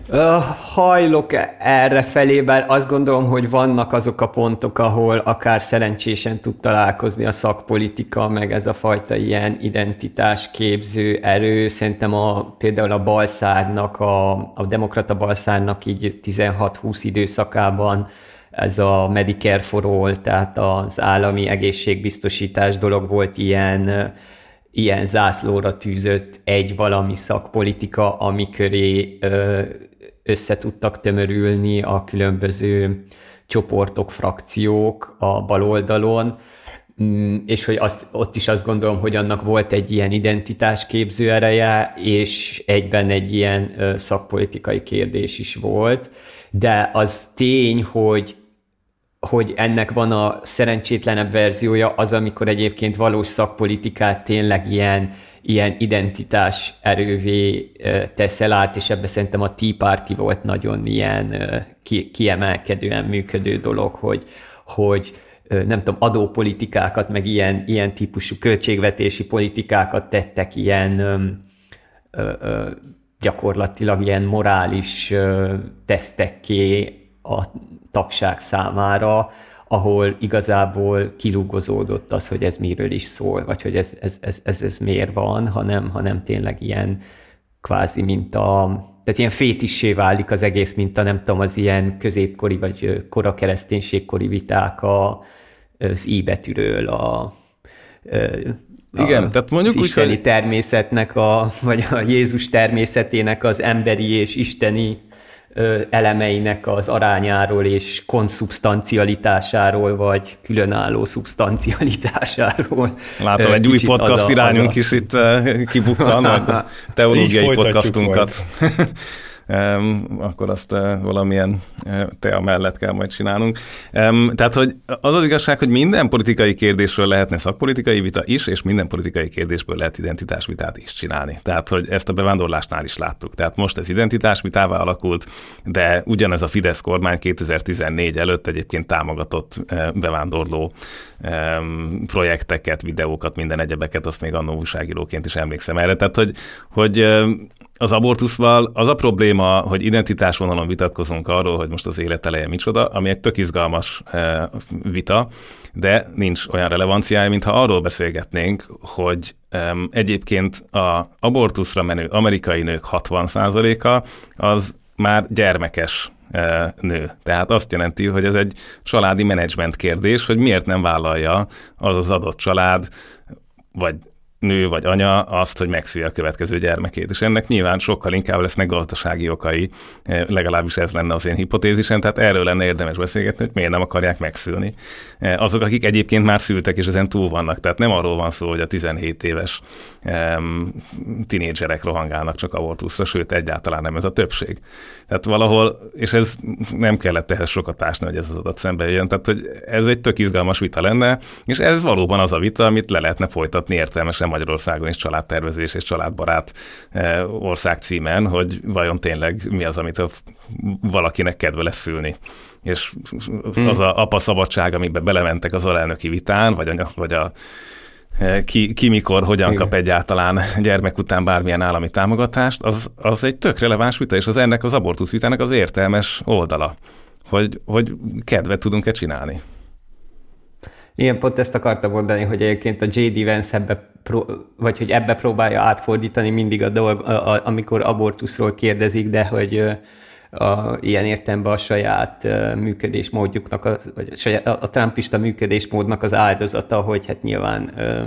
Hajlok erre felé, bár azt gondolom, hogy vannak azok a pontok, ahol akár szerencsésen tud találkozni a szakpolitika, meg ez a fajta ilyen identitásképző erő. Szerintem a, például a balszárnak, a, a demokrata balszárnak így tizenhat-húsz időszakában ez a Medicare for All, tehát az állami egészségbiztosítás dolog volt ilyen, ilyen zászlóra tűzött egy valami szakpolitika, ami köré össze tudtak tömörülni a különböző csoportok, frakciók a baloldalon, és hogy azt, ott is azt gondolom, hogy annak volt egy ilyen identitásképző ereje, és egyben egy ilyen szakpolitikai kérdés is volt, de az tény, hogy hogy ennek van a szerencsétlenebb verziója, az, amikor egyébként valós szakpolitikát tényleg ilyen, ilyen identitás erővé teszel át, és ebben szerintem a Tea Party volt nagyon ilyen ki, kiemelkedően működő dolog, hogy, hogy nem tudom, adópolitikákat, meg ilyen, ilyen típusú költségvetési politikákat tettek ilyen ö, ö, gyakorlatilag ilyen morális ö, tesztekké a tagság számára, ahol igazából kilugozódott az, hogy ez miről is szól, vagy hogy ez, ez, ez, ez, ez miért van, hanem, hanem tényleg ilyen kvázi mint a... Tehát ilyen fétissé válik az egész, mint a nem tudom, az ilyen középkori vagy kora kereszténységkori viták a, az I betűről, a, a igen, tehát mondjuk az úgy, isteni hogy... természetnek, a, vagy a Jézus természetének az emberi és isteni elemeinek az arányáról és konszubstancialitásáról, vagy különálló szubstancialitásáról. Látom, egy új podcast a, irányunk a... is itt kibukkan, a teológiai podcastunkat. akkor azt valamilyen tea mellett kell majd csinálnunk. Tehát, hogy az az igazság, hogy minden politikai kérdésről lehetne szakpolitikai vita is, és minden politikai kérdésből lehet identitásvitát is csinálni. Tehát, hogy ezt a bevándorlásnál is láttuk. Tehát most ez identitásvitává alakult, de ugyanez a Fidesz kormány kétezer-tizennégy előtt egyébként támogatott bevándorló projekteket, videókat, minden egyebeket, azt még annó újságíróként is emlékszem erre. Tehát, hogy, hogy az abortuszval az a probléma, hogy identitásvonalon vitatkozunk arról, hogy most az élet eleje micsoda, ami egy tök izgalmas vita, de nincs olyan relevanciája, mintha arról beszélgetnénk, hogy egyébként az abortuszra menő amerikai nők hatvan százaléka az már gyermekes nő. Tehát azt jelenti, hogy ez egy családi menedzsment kérdés, hogy miért nem vállalja az az adott család, vagy nő vagy anya azt, hogy megszülje a következő gyermekét. És ennek nyilván sokkal inkább lesznek gazdasági okai, legalábbis ez lenne az én hipotézisem, tehát erről lenne érdemes beszélgetni, hogy miért nem akarják megszülni. Azok, akik egyébként már szültek, és ezen túl vannak. Tehát nem arról van szó, hogy a tizenhét éves um, tinédzserek rohangálnak csak abortuszra, sőt, egyáltalán nem ez a többség. Tehát valahol, és ez nem kellett ehhez sokat ásni, hogy ez az adat szembe jön, tehát hogy ez egy tök izgalmas vita lenne, és ez valóban az a vita, amit le lehetne folytatni értelmesen Magyarországon is családtervezés és családbarát ország címen, hogy vajon tényleg mi az, amit a valakinek kedve lesz szülni. És hmm. az a apa szabadság, amiben belementek az alelnöki vitán, vagy a, vagy a ki, ki mikor, hogyan kap egyáltalán gyermek után bármilyen állami támogatást, az, az egy tök releváns vita, és az ennek az abortusz vitának az értelmes oldala, hogy, hogy kedvet tudunk-e csinálni. Igen, pont ezt akartam mondani, hogy egyébként a jé dé Vance ebbe, vagy hogy ebbe próbálja átfordítani mindig a dolg, a, a, amikor abortuszról kérdezik, de hogy a, ilyen értelemben a saját működésmódjuknak, a, vagy a, saját, a trumpista működésmódnak az áldozata, hogy hát nyilván ö,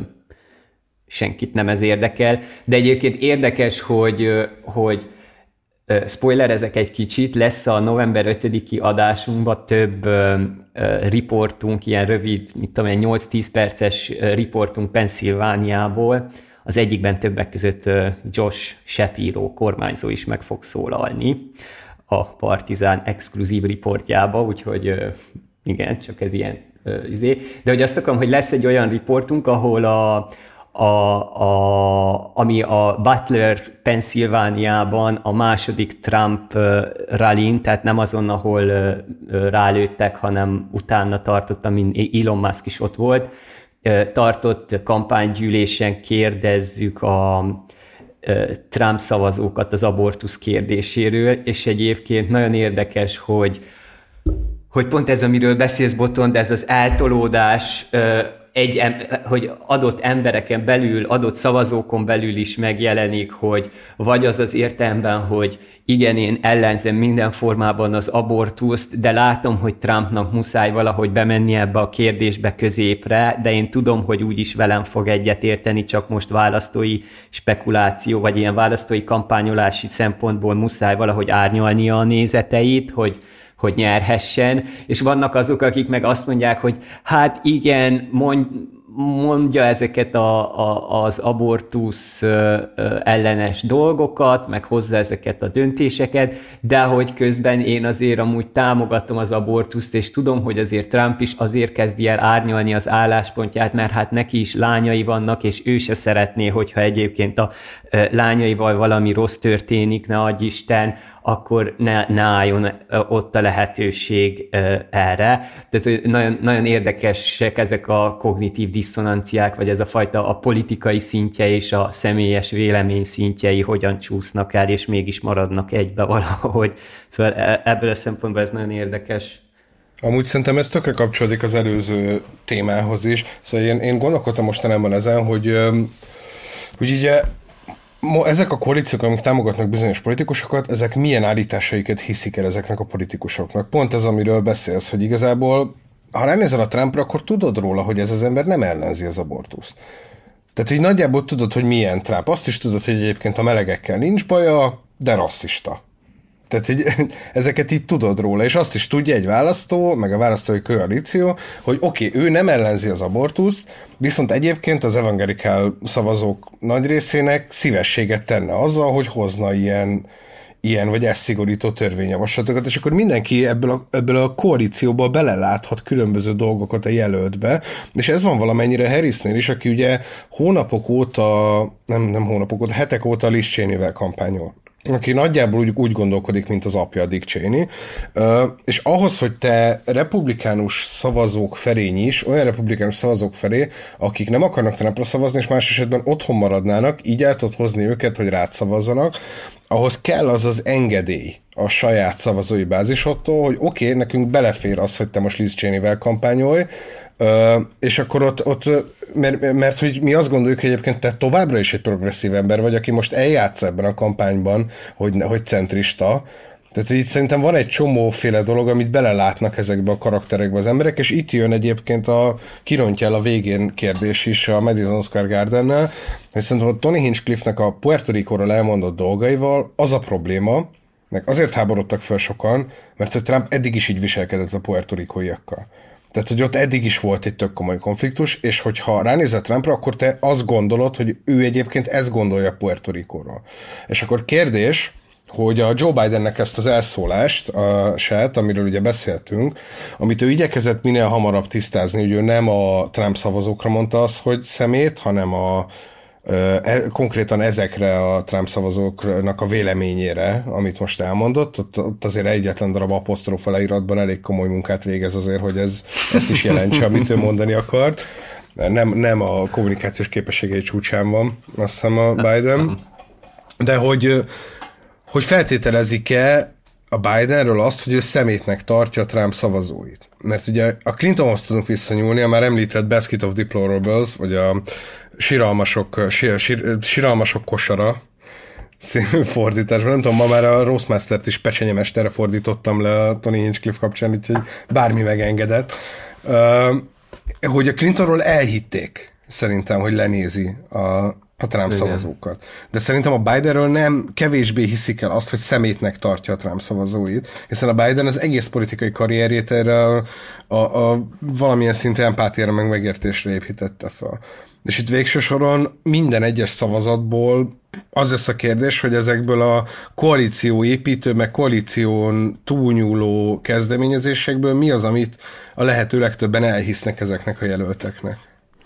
senkit nem ez érdekel. De egyébként érdekes, hogy, hogy spoiler ezek egy kicsit, lesz a november ötödiki adásunkban több uh, uh, riportunk, ilyen rövid, mit tudom én, nyolc-tíz perces uh, riportunk Pennsylvániából. Az egyikben többek között uh, Josh Shapiro kormányzó is meg fog szólalni a Partizán exkluzív riportjába, úgyhogy uh, igen, csak ez ilyen uh, izé. De hogy azt akarom, hogy lesz egy olyan riportunk, ahol a A, a, ami a Butler, Pennsylvániában a második Trump uh, rallyn, tehát nem azon, ahol uh, rálőttek, hanem utána tartott, amin Elon Musk is ott volt, uh, tartott kampánygyűlésen kérdezzük a Trump szavazókat az abortusz kérdéséről, és egyébként nagyon érdekes, hogy, hogy pont ez, amiről beszélsz, Botond, ez az eltolódás, egy, hogy adott embereken belül, adott szavazókon belül is megjelenik, hogy vagy az az értelemben, hogy igen, én ellenzem minden formában az abortuszt, de látom, hogy Trumpnak muszáj valahogy bemenni ebbe a kérdésbe középre, de én tudom, hogy úgyis velem fog egyetérteni, csak most választói spekuláció, vagy ilyen választói kampányolási szempontból muszáj valahogy árnyalnia a nézeteit, hogy hogy nyerhessen, és vannak azok, akik meg azt mondják, hogy hát igen, mond, mondja ezeket a, a, az abortusz ellenes dolgokat, meg hozza ezeket a döntéseket, de hogy közben én azért amúgy támogatom az abortuszt, és tudom, hogy azért Trump is azért kezdi el árnyalni az álláspontját, mert hát neki is lányai vannak, és ő se szeretné, hogyha egyébként a lányaival valami rossz történik, ne adj Isten, akkor ne, ne álljon ott a lehetőség erre. Tehát nagyon, nagyon érdekesek ezek a kognitív diszonanciák, vagy ez a fajta a politikai szintje és a személyes vélemény szintjei hogyan csúsznak el, és mégis maradnak egybe valahogy. Szóval ebből a szempontból ez nagyon érdekes. Amúgy szerintem ez tökre kapcsolódik az előző témához is. Szóval én, én gondolkodtam mostanában ezen, hogy, hogy ugye ezek a koalíciók, amik támogatnak bizonyos politikusokat, ezek milyen állításaikat hiszik el ezeknek a politikusoknak. Pont ez, amiről beszélsz, hogy igazából, ha ránézel a Trumpra, akkor tudod róla, hogy ez az ember nem ellenzi az abortuszt. Tehát, hogy nagyjából tudod, hogy milyen Trump. Azt is tudod, hogy egyébként a melegekkel nincs baja, de rasszista. Tehát, hogy ezeket így tudod róla, és azt is tudja egy választó, meg a választói koalíció, hogy oké, okay, ő nem ellenzi az abortuszt, viszont egyébként az evangelikál szavazók nagy részének szívességet tenne azzal, hogy hozna ilyen, ilyen vagy ezt szigorító törvényjavaslatokat, és akkor mindenki ebből a, ebből a koalícióból beleláthat különböző dolgokat a jelöltbe, és ez van valamennyire Harrisnél is, aki ugye hónapok óta, nem, nem hónapok óta, hetek óta Liz Cheney-vel kampányol, aki nagyjából úgy, úgy gondolkodik, mint az apja, Dick Cheney, uh, és ahhoz, hogy te republikánus szavazók felé nyis, olyan republikánus szavazók felé, akik nem akarnak Trumpra szavazni, és más esetben otthon maradnának, így el tudod hozni őket, hogy rád szavazzanak, ahhoz kell az az engedély a saját szavazói bázisodtól, hogy oké, okay, nekünk belefér az, hogy te most Liz Cheney-vel kampányolj, Uh, és akkor ott, ott mert, mert hogy mi azt gondoljuk, hogy egyébként te továbbra is egy progresszív ember vagy, aki most eljátsza ebben a kampányban, hogy, hogy centrista. Tehát így szerintem van egy csomóféle dolog, amit belelátnak ezekbe a karakterekbe az emberek, és itt jön egyébként a kirontja el a végén kérdés is a Madison Square Gardennel, hogy szerintem a Tony Hinchcliffe-nek a Puerto Ricóról elmondott dolgaival az a probléma, meg azért háborodtak fel sokan, mert a Trump eddig is így viselkedett a Puerto Ricóiakkal. Tehát, hogy ott eddig is volt egy tök komoly konfliktus, és hogyha ránézel Trumpra, akkor te azt gondolod, hogy ő egyébként ezt gondolja Puerto Ricóról. És akkor kérdés, hogy a Joe Bidennek ezt az elszólást, a sát, amiről ugye beszéltünk, amit ő igyekezett minél hamarabb tisztázni, hogy ő nem a Trump szavazókra mondta azt, hogy szemét, hanem a E, konkrétan ezekre a Trump szavazóknak a véleményére, amit most elmondott, ott, ott azért egyetlen darab apostrófa leíratban elég komoly munkát végez azért, hogy ez, ezt is jelentse, amit ő mondani akart. Nem, nem a kommunikációs képességei csúcsán van, azt hiszem a Biden, de hogy, hogy feltételezik-e a Bidenről azt, hogy ő szemétnek tartja a Trump szavazóit. Mert ugye a Clintonhoz tudunk visszanyúlni, a már említett Basket of Deplorables, vagy a siralmasok, sir, sir, siralmasok kosara című fordításban. Nem tudom, ma már a Roastmastert is pecsenyemesterre fordítottam le a Tony Hinchcliffe kapcsán, úgyhogy bármi megengedett. Uh, hogy a Clintonról elhitték, szerintem, hogy lenézi a, a Trump igen. szavazókat. De szerintem a Bidenről nem kevésbé hiszik el azt, hogy szemétnek tartja a Trump szavazóit, hiszen a Biden az egész politikai karrierjét erre a, a, a valamilyen szintű empátiára meg megértésre építette fel. És itt végső soron minden egyes szavazatból az lesz a kérdés, hogy ezekből a koalícióépítő, meg koalíción túlnyúló kezdeményezésekből mi az, amit a lehető legtöbben elhisznek ezeknek a jelölteknek.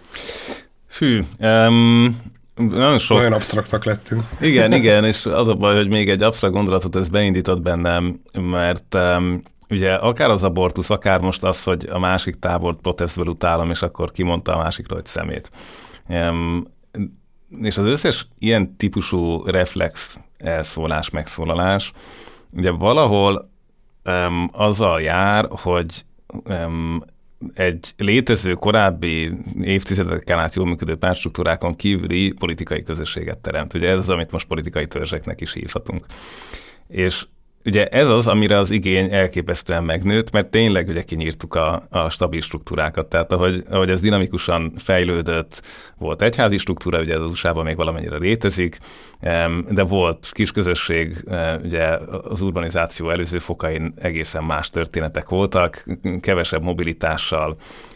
Fű, um, nagyon sok... Nagyon absztraktak lettünk. Igen, igen, és az a baj, hogy még egy absztrakt gondolatot ez beindított bennem, mert um, ugye akár az abortusz, akár most az, hogy a másik tábort protestből utálom, és akkor kimondta a másikra, hogy szemét. Um, és az összes ilyen típusú reflex elszólás, megszólalás, ugye valahol um, azzal jár, hogy um, egy létező korábbi évtizedeken át jól működő pártstruktúrákon kívüli politikai közösséget teremt. Ugye ez az, amit most politikai törzseknek is hívhatunk. És ugye ez az, amire az igény elképesztően megnőtt, mert tényleg ugye kinyírtuk a, a stabil struktúrákat. Tehát ahogy, ahogy ez dinamikusan fejlődött, volt egyházi struktúra, ugye az u es á-ban még valamennyire létezik, de volt kisközösség, ugye az urbanizáció előző fokain egészen más történetek voltak, kevesebb mobilitással,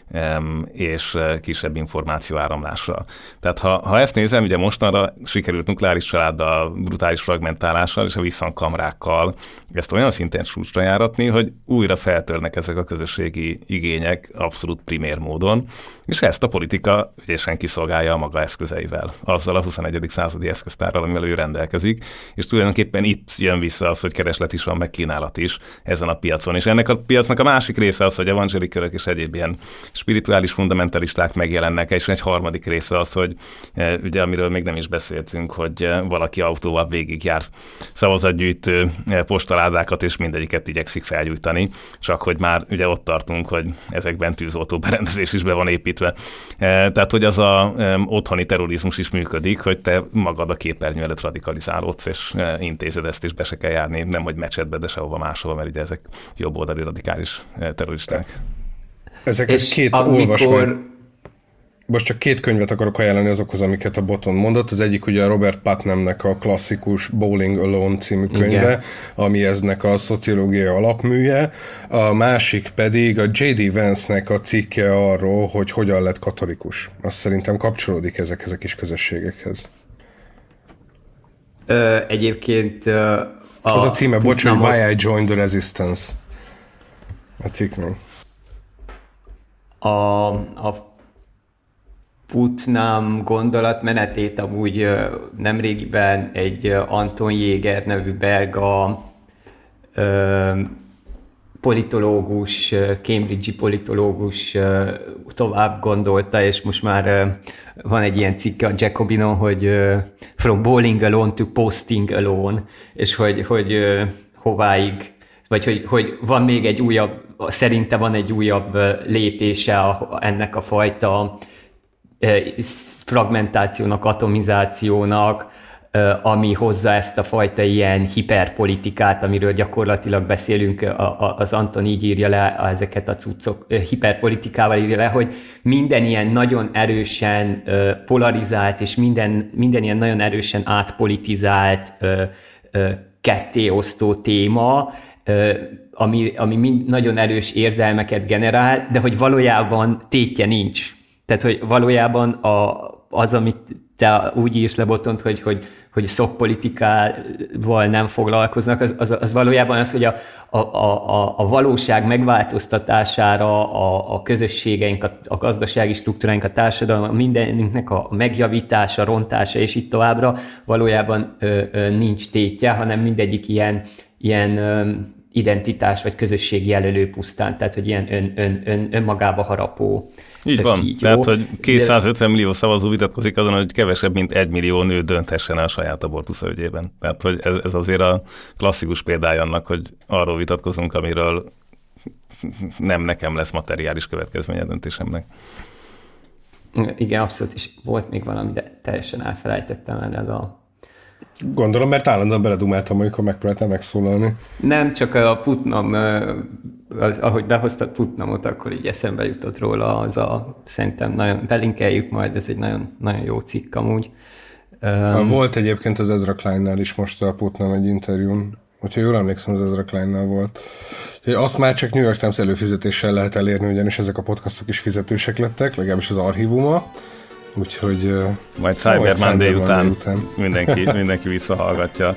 és kisebb információáramlással. Tehát ha, ha ezt nézem, ugye mostanra sikerült nukleáris családdal, brutális fragmentálással és a visszhangkamrákkal ezt olyan szinten csúcsra járatni, hogy újra feltörnek ezek a közösségi igények abszolút primér módon, és ezt a politika ügyesen kiszolgálja a maga eszközeivel, azzal a huszonegyedik századi eszköztárral, amivel ő rendelkezik, és tulajdonképpen itt jön vissza az, hogy kereslet is van, meg kínálat is ezen a piacon. És ennek a piacnak a másik része az, hogy evangelikörök és egyéb ilyen spirituális fundamentalisták megjelennek, és egy harmadik része az, hogy ugye, amiről még nem is beszéltünk, hogy valaki autóval végigjár szavazatgyűjtő postaládákat, és mindegyiket igyekszik felgyújtani, csak hogy már ugye ott tartunk, hogy ezekben tűzoltó berendezés is be van építve. Tehát, hogy az a otthoni terrorizmus is működik, hogy te magad a képernyő előtt radikalizálódsz, és intézed ezt, és be se kell járni, nem hogy mecsetbe, de sehova máshova, mert ugye ezek jobboldali radikális terroristák. Ezeket és két amikor... olvasmány. Most csak két könyvet akarok ajánlani azokhoz, amiket a Boton mondott. Az egyik ugye a Robert Putnamnek a klasszikus Bowling Alone című könyve, igen, ami eznek a szociológiai alapműje. A másik pedig a jé dé Vance-nek a cikke arról, hogy hogyan lett katolikus. Azt szerintem kapcsolódik ezekhez a kis közösségekhez. Ö, egyébként ö, a az a címe, bocs, hogy Why I Joined the Resistance. A cikknek. A, a Putnam gondolatmenetét amúgy nemrégiben egy Anton Jäger nevű belga ö, politológus, Cambridge-i politológus tovább gondolta, és most már van egy ilyen cikke a Jacobinon, hogy From Bowling Alone to Posting Alone, és hogy, hogy hováig, vagy hogy, hogy van még egy újabb, szerinte van egy újabb lépése a, ennek a fajta fragmentációnak, atomizációnak, ami hozza ezt a fajta ilyen hiperpolitikát, amiről gyakorlatilag beszélünk, az Anton így írja le ezeket a cuccok, hiperpolitikával írja le, hogy minden ilyen nagyon erősen polarizált, és minden, minden ilyen nagyon erősen átpolitizált, kettéosztó téma, ami, ami mind nagyon erős érzelmeket generál, de hogy valójában tétje nincs. Tehát, hogy valójában a, az, amit te úgy írsz le, Botont, hogy, hogy, hogy szakpolitikával nem foglalkoznak, az, az, az valójában az, hogy a, a, a, a valóság megváltoztatására, a, a közösségeink, a, a gazdasági struktúráink, a társadalom, mindenünknek a megjavítása, rontása, és itt továbbra valójában ö, ö, nincs tétje, hanem mindegyik ilyen, ilyen ö, identitás vagy közösség jelölő pusztán, tehát, hogy ilyen ön, ön, ön, önmagába harapó. Így van, így, tehát, hogy kétszázötven millió szavazó vitatkozik azon, hogy kevesebb, mint egy millió nő dönthessen el a saját abortusza ügyében. Tehát, hogy ez, ez azért a klasszikus példája annak, hogy arról vitatkozunk, amiről nem nekem lesz materiális következménye döntésemnek. Igen, abszolút, és volt még valami, de teljesen elfelejtettem el a... Gondolom, mert állandóan beledumáltam, amikor megpróbáltam megszólalni. Nem, csak a Putnam, az, ahogy behoztad Putnamot, akkor így eszembe jutott róla, az a, szerintem nagyon, belinkeljük majd, ez egy nagyon, nagyon jó cikk amúgy. Volt egyébként az Ezra Kleinnál is most a Putnam egy interjún, hogyha jól emlékszem, az Ezra Kleinnál volt. Azt már csak New York Times előfizetéssel lehet elérni, ugyanis ezek a podcastok is fizetősek lettek, legalábbis az archívuma. Úgyhogy... Majd Cyber Monday után, után mindenki, mindenki visszahallgatja.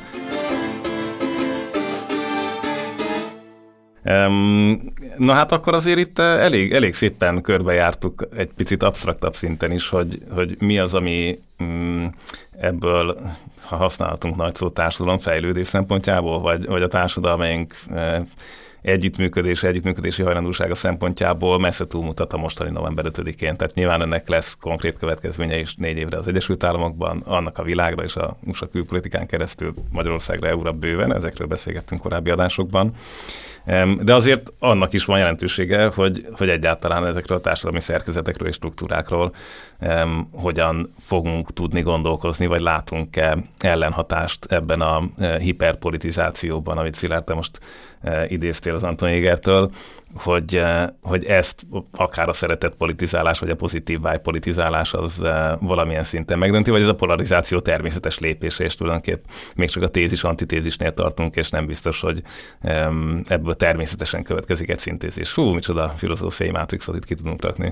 Um, na hát akkor azért itt elég, elég szépen körbejártuk egy picit absztraktabb szinten is, hogy, hogy mi az, ami um, ebből, ha használhatunk nagy szót, társadalom fejlődés szempontjából, vagy, vagy a társadalmaink uh, együttműködése, együttműködési hajlandósága szempontjából messze túlmutat a mostani november ötödikén. Tehát nyilván ennek lesz konkrét következménye is négy évre az Egyesült Államokban, annak a világra és a u es á külpolitikán keresztül Magyarországra, é u-ra bőven, ezekről beszélgettünk korábbi adásokban. De azért annak is van jelentősége, hogy, hogy egyáltalán ezekről a társadalmi szerkezetekről és struktúrákról um, hogyan fogunk tudni gondolkozni, vagy látunk-e ellenhatást ebben a uh, hiperpolitizációban, amit Szilárd, te most uh, idéztél az Anton Jégertől, hogy, uh, hogy ezt akár a szeretett politizálás, vagy a pozitív vibe politizálás az uh, valamilyen szinten megdönti, vagy ez a polarizáció természetes lépése, és tulajdonképp még csak a tézis-antitézisnél tartunk, és nem biztos, hogy um, ebből természetesen következik egy szintézis. Hú, micsoda filozófiai mátrixot itt ki tudunk rakni.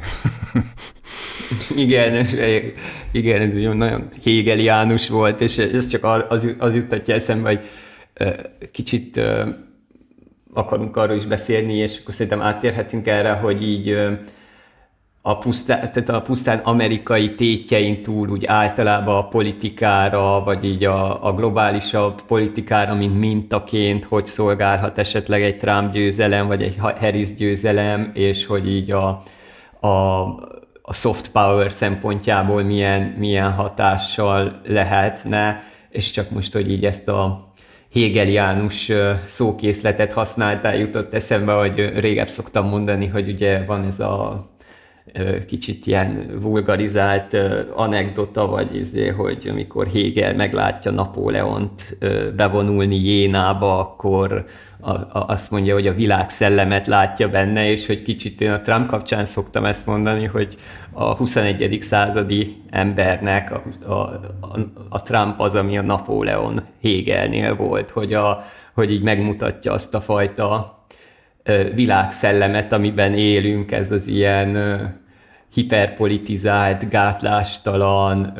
Igen, igen, ez nagyon hegeliánus volt, és ez csak az, az juttatja eszembe, hogy kicsit akarunk arról is beszélni, és akkor szerintem áttérhetünk erre, hogy így a pusztán, tehát a pusztán amerikai tétjein túl úgy általában a politikára, vagy így a, a globálisabb politikára, mint mintaként, hogy szolgálhat esetleg egy Trump győzelem, vagy egy Harris győzelem, és hogy így a, a, a soft power szempontjából milyen, milyen hatással lehetne, és csak most, hogy így ezt a hegeliánus szókészletet használtál, jutott eszembe, hogy régebb szoktam mondani, hogy ugye van ez a kicsit ilyen vulgarizált anekdota, vagy azért, hogy amikor Hegel meglátja Napóleont bevonulni Jénába, akkor azt mondja, hogy a világ szellemet látja benne, és hogy kicsit én a Trump kapcsán szoktam ezt mondani, hogy a huszonegyedik századi embernek a, a, a Trump az, ami a Napóleon Hegelnél volt, hogy, a, hogy így megmutatja azt a fajta világszellemet, amiben élünk, ez az ilyen hiperpolitizált, gátlástalan,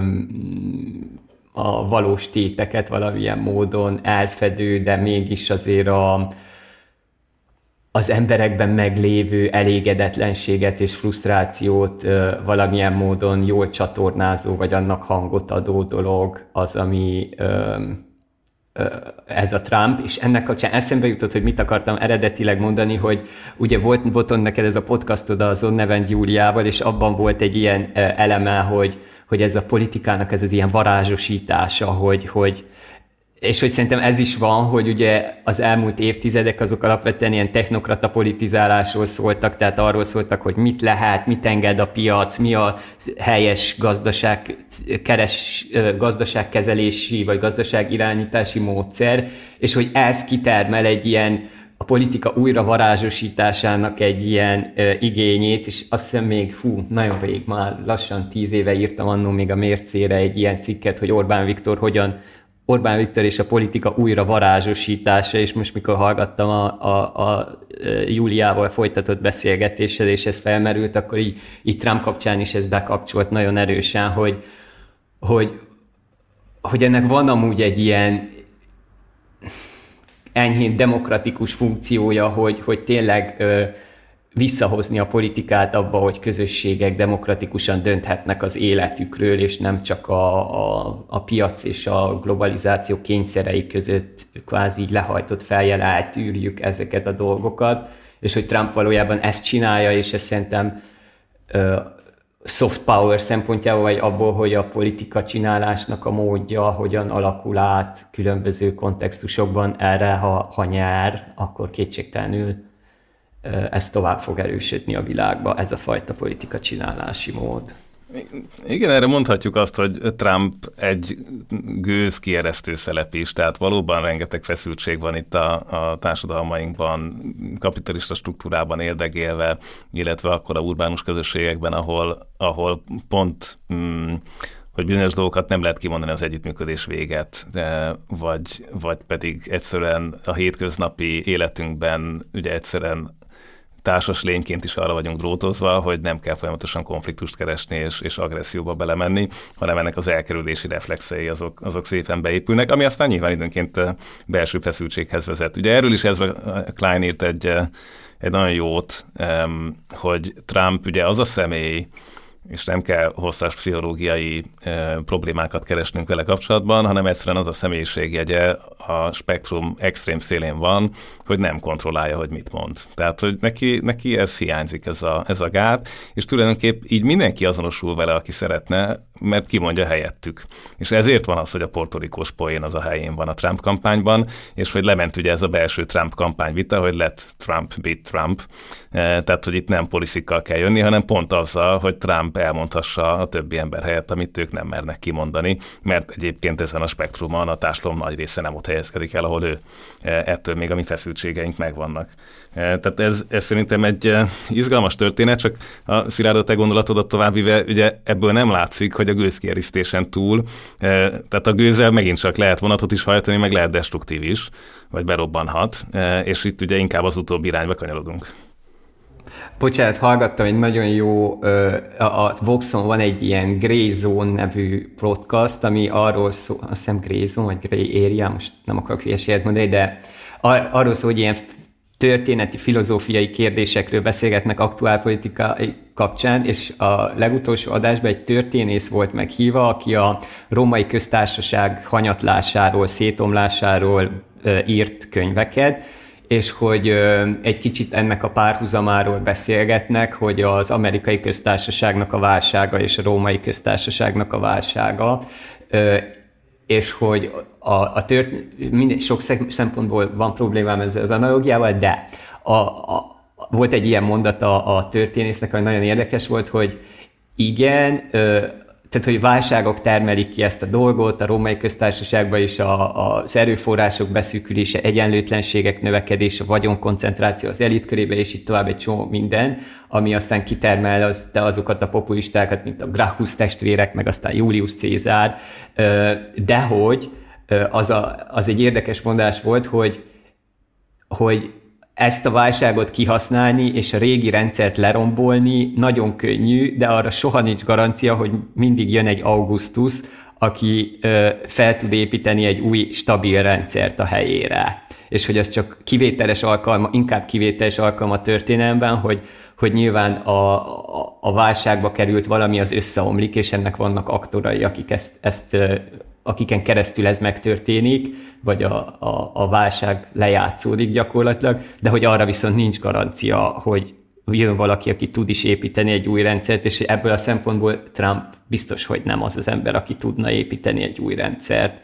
a valós téteket valamilyen módon elfedő, de mégis azért a, az emberekben meglévő elégedetlenséget és frusztrációt valamilyen módon jól csatornázó, vagy annak hangot adó dolog az, ami ez a Trump, és ennek kapcsán eszembe jutott, hogy mit akartam eredetileg mondani, hogy ugye volt Boton neked ez a podcastod az On Nevend Júliával, és abban volt egy ilyen eleme, hogy, hogy ez a politikának ez az ilyen varázsosítása, hogy, hogy és hogy szerintem ez is van, hogy ugye az elmúlt évtizedek azok alapvetően ilyen technokrata politizálásról szóltak, tehát arról szóltak, hogy mit lehet, mit enged a piac, mi a helyes gazdaság, keres, gazdaságkezelési vagy gazdaságirányítási módszer, és hogy ez kitermel egy ilyen a politika újra varázsosításának egy ilyen ö, igényét, és azt hiszem még, fú, nagyon rég, már lassan tíz éve írtam annó még a Mércére egy ilyen cikket, hogy Orbán Viktor hogyan Orbán Viktor és a politika újra varázsosítása, és most mikor hallgattam a, a, a Júliával folytatott beszélgetéssel, és ez felmerült, akkor így, így Trump kapcsán is ez bekapcsolt nagyon erősen, hogy, hogy, hogy ennek van amúgy egy ilyen enyhén demokratikus funkciója, hogy, hogy tényleg ö, visszahozni a politikát abba, hogy közösségek demokratikusan dönthetnek az életükről, és nem csak a, a, a piac és a globalizáció kényszerei között kvázi így lehajtott fejjel eltűrjük ezeket a dolgokat, és hogy Trump valójában ezt csinálja, és ez szerintem ö, soft power szempontjából, vagy abból, hogy a politika csinálásnak a módja hogyan alakul át különböző kontextusokban erre, ha, ha nyer, akkor kétségtelenül ez tovább fog erősödni a világba, ez a fajta politika csinálási mód. Igen, erre mondhatjuk azt, hogy Trump egy gőz kieresztő szelep is, tehát valóban rengeteg feszültség van itt a, a társadalmainkban, kapitalista struktúrában érdegélve, illetve akkor a urbánus közösségekben, ahol, ahol pont... Mm, hogy bizonyos dolgokat nem lehet kimondani az együttműködés véget, de, vagy, vagy pedig egyszerűen a hétköznapi életünkben ugye egyszerűen társas lényként is arra vagyunk drótozva, hogy nem kell folyamatosan konfliktust keresni és, és agresszióba belemenni, hanem ennek az elkerülési reflexei azok, azok szépen beépülnek, ami aztán nyilván időnként belső feszültséghez vezet. Ugye erről is Ezra Klein írt egy, egy nagyon jót, hogy Trump ugye az a személy, és nem kell hosszas pszichológiai e, problémákat keresnünk vele kapcsolatban, hanem egyszerűen az a személyiségjegye a spektrum extrém szélén van, hogy nem kontrollálja, hogy mit mond. Tehát, hogy neki, neki ez hiányzik, ez a, ez a gát, és tulajdonképp így mindenki azonosul vele, aki szeretne, mert kimondja helyettük. És ezért van az, hogy a portorikós poén az a helyén van a Trump kampányban, és hogy lement ugye ez a belső Trump kampányvita, hogy let Trump beat Trump. Tehát, hogy itt nem policy-kal kell jönni, hanem pont azzal, hogy Trump elmondhassa a többi ember helyett, amit ők nem mernek kimondani, mert egyébként ezen a spektrumon a társadalom nagy része nem ott helyezkedik el, ahol ő. Ettől még a mi feszültségeink megvannak. Tehát ez, ez szerintem egy izgalmas történet, csak a Szilárd, te gondolatodat továbbvive, ugye ebből nem látszik, hogy a gőzkierésztésen túl, tehát a gőzzel megint csak lehet vonatot is hajtani, meg lehet destruktív is, vagy berobbanhat, és itt ugye inkább az utóbbi irányba kanyarodunk. Bocsánat, hallgattam egy nagyon jó, a, a Voxon van egy ilyen Grey Zone nevű podcast, ami arról szól, azt hiszem Grey Zone, vagy Grey Area, most nem akarok hülyeséget mondani, de ar, arról szól, hogy ilyen történeti, filozófiai kérdésekről beszélgetnek aktuálpolitika kapcsán, és a legutolsó adásban egy történész volt meghívva, aki a római köztársaság hanyatlásáról, szétomlásáról írt könyveket, és hogy egy kicsit ennek a párhuzamáról beszélgetnek, hogy az amerikai köztársaságnak a válsága és a római köztársaságnak a válsága, és hogy a, a tört, minden, sok szempontból van problémám ezzel az analógiával, de a, a, volt egy ilyen mondata a történésznek, ami nagyon érdekes volt, hogy igen, tehát, hogy válságok termelik ki ezt a dolgot, a római köztársaságban is a, az erőforrások beszűkülése, egyenlőtlenségek növekedése, a vagyonkoncentráció az elit körébe, és itt tovább egy csomó minden, ami aztán kitermel az, de azokat a populistákat, mint a Gracchus testvérek, meg aztán Julius Cézár, de hogy az, a, az egy érdekes mondás volt, hogy, hogy ezt a válságot kihasználni és a régi rendszert lerombolni nagyon könnyű, de arra soha nincs garancia, hogy mindig jön egy Augustus, aki ö, fel tud építeni egy új stabil rendszert a helyére. És hogy ez csak kivételes alkalma, inkább kivételes alkalma történelemben, hogy, hogy nyilván a, a, a válságba került valami, az összeomlik, és ennek vannak aktorai, akik ezt, ezt akiken keresztül ez megtörténik, vagy a, a, a válság lejátszódik gyakorlatilag, de hogy arra viszont nincs garancia, hogy jön valaki, aki tud is építeni egy új rendszert, és ebből a szempontból Trump biztos, hogy nem az az ember, aki tudna építeni egy új rendszert.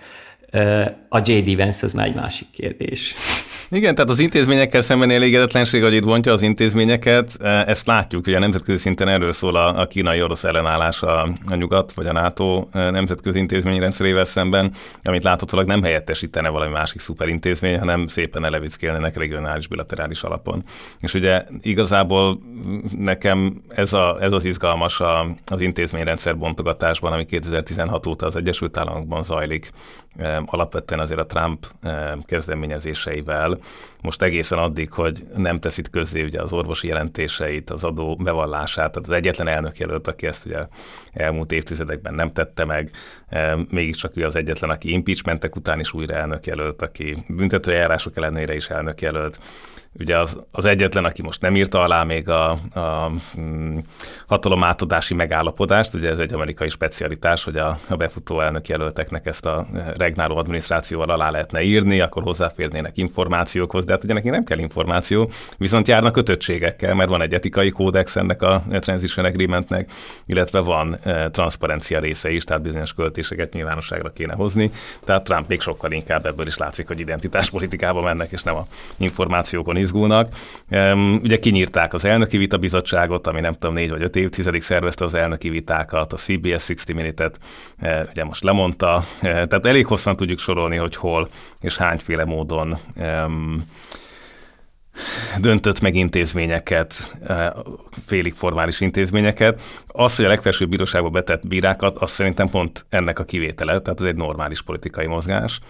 A jé dé Vance az már egy másik kérdés. Igen, tehát az intézményekkel szemben elégedetlenség, hogy itt bontja az intézményeket, ezt látjuk, hogy a nemzetközi szinten erről szól a, a kínai-orosz ellenállás a, a nyugat, vagy a NATO nemzetközi intézményrendszerével szemben, amit láthatólag nem helyettesítene valami másik szuperintézmény, hanem szépen elevickélnének regionális, bilaterális alapon. És ugye igazából nekem ez, a, ez az izgalmas a, az intézményrendszer bontogatásban, ami kétezer-tizenhat óta az Egyesült Államokban zajlik, alapvetően azért a Trump kezdeményezéseivel, most egészen addig, hogy nem tesz itt közzé ugye az orvosi jelentéseit, az adó bevallását, tehát az egyetlen elnökjelölt, aki ezt ugye elmúlt évtizedekben nem tette meg, mégiscsak ő az egyetlen, aki impeachmentek után is újra elnökjelölt, aki büntetőeljárások ellenére is elnökjelölt. Ugye az, az egyetlen, aki most nem írta alá még a, a hatalomátadási megállapodást, ugye ez egy amerikai specialitás, hogy a, a befutó elnökjelölteknek ezt a regnáló adminisztrációval alá lehetne írni, akkor hozzáférnének információkhoz, de hát ugye neki nem kell információ, viszont járnak kötöttségekkel, mert van egy etikai kódex ennek a Transition Agreementnek, illetve van e, transzparencia része is, tehát bizonyos költéseket nyilvánosságra kéne hozni, tehát Trump még sokkal inkább ebből is látszik, hogy identitáspolitikába mennek, és nem a információkon izgulnak. Um, ugye kinyírták az elnöki vitabizottságot, ami nem tudom, négy vagy öt évtizedig szervezte az elnöki vitákat, a cé bé es hatszázas Minute-et uh, ugye most lemondta, uh, tehát elég hosszan tudjuk sorolni, hogy hol és hányféle módon um, döntött meg intézményeket, félig formális intézményeket. Az, hogy a legfelsőbb bíróságba betett bírákat, az szerintem pont ennek a kivétele, tehát ez egy normális politikai mozgás.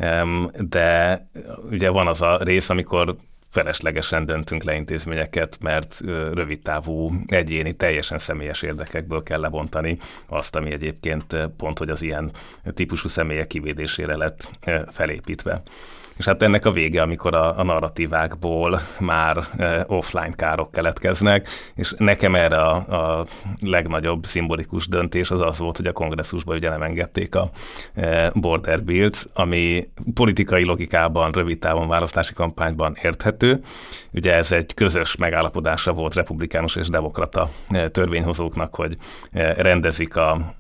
De ugye van az a rész, amikor feleslegesen döntünk le intézményeket, mert rövidtávú, egyéni, teljesen személyes érdekekből kell lebontani azt, ami egyébként pont, hogy az ilyen típusú személyek kivédésére lett felépítve. és hát ennek a vége, amikor a, a narratívákból már e, offline károk keletkeznek, és nekem erre a, a legnagyobb szimbolikus döntés az az volt, hogy a kongresszusban ugye nem engedték a e, border bill-t, ami politikai logikában, rövid távon választási kampányban érthető. Ugye ez egy közös megállapodása volt republikánus és demokrata törvényhozóknak, hogy rendezik a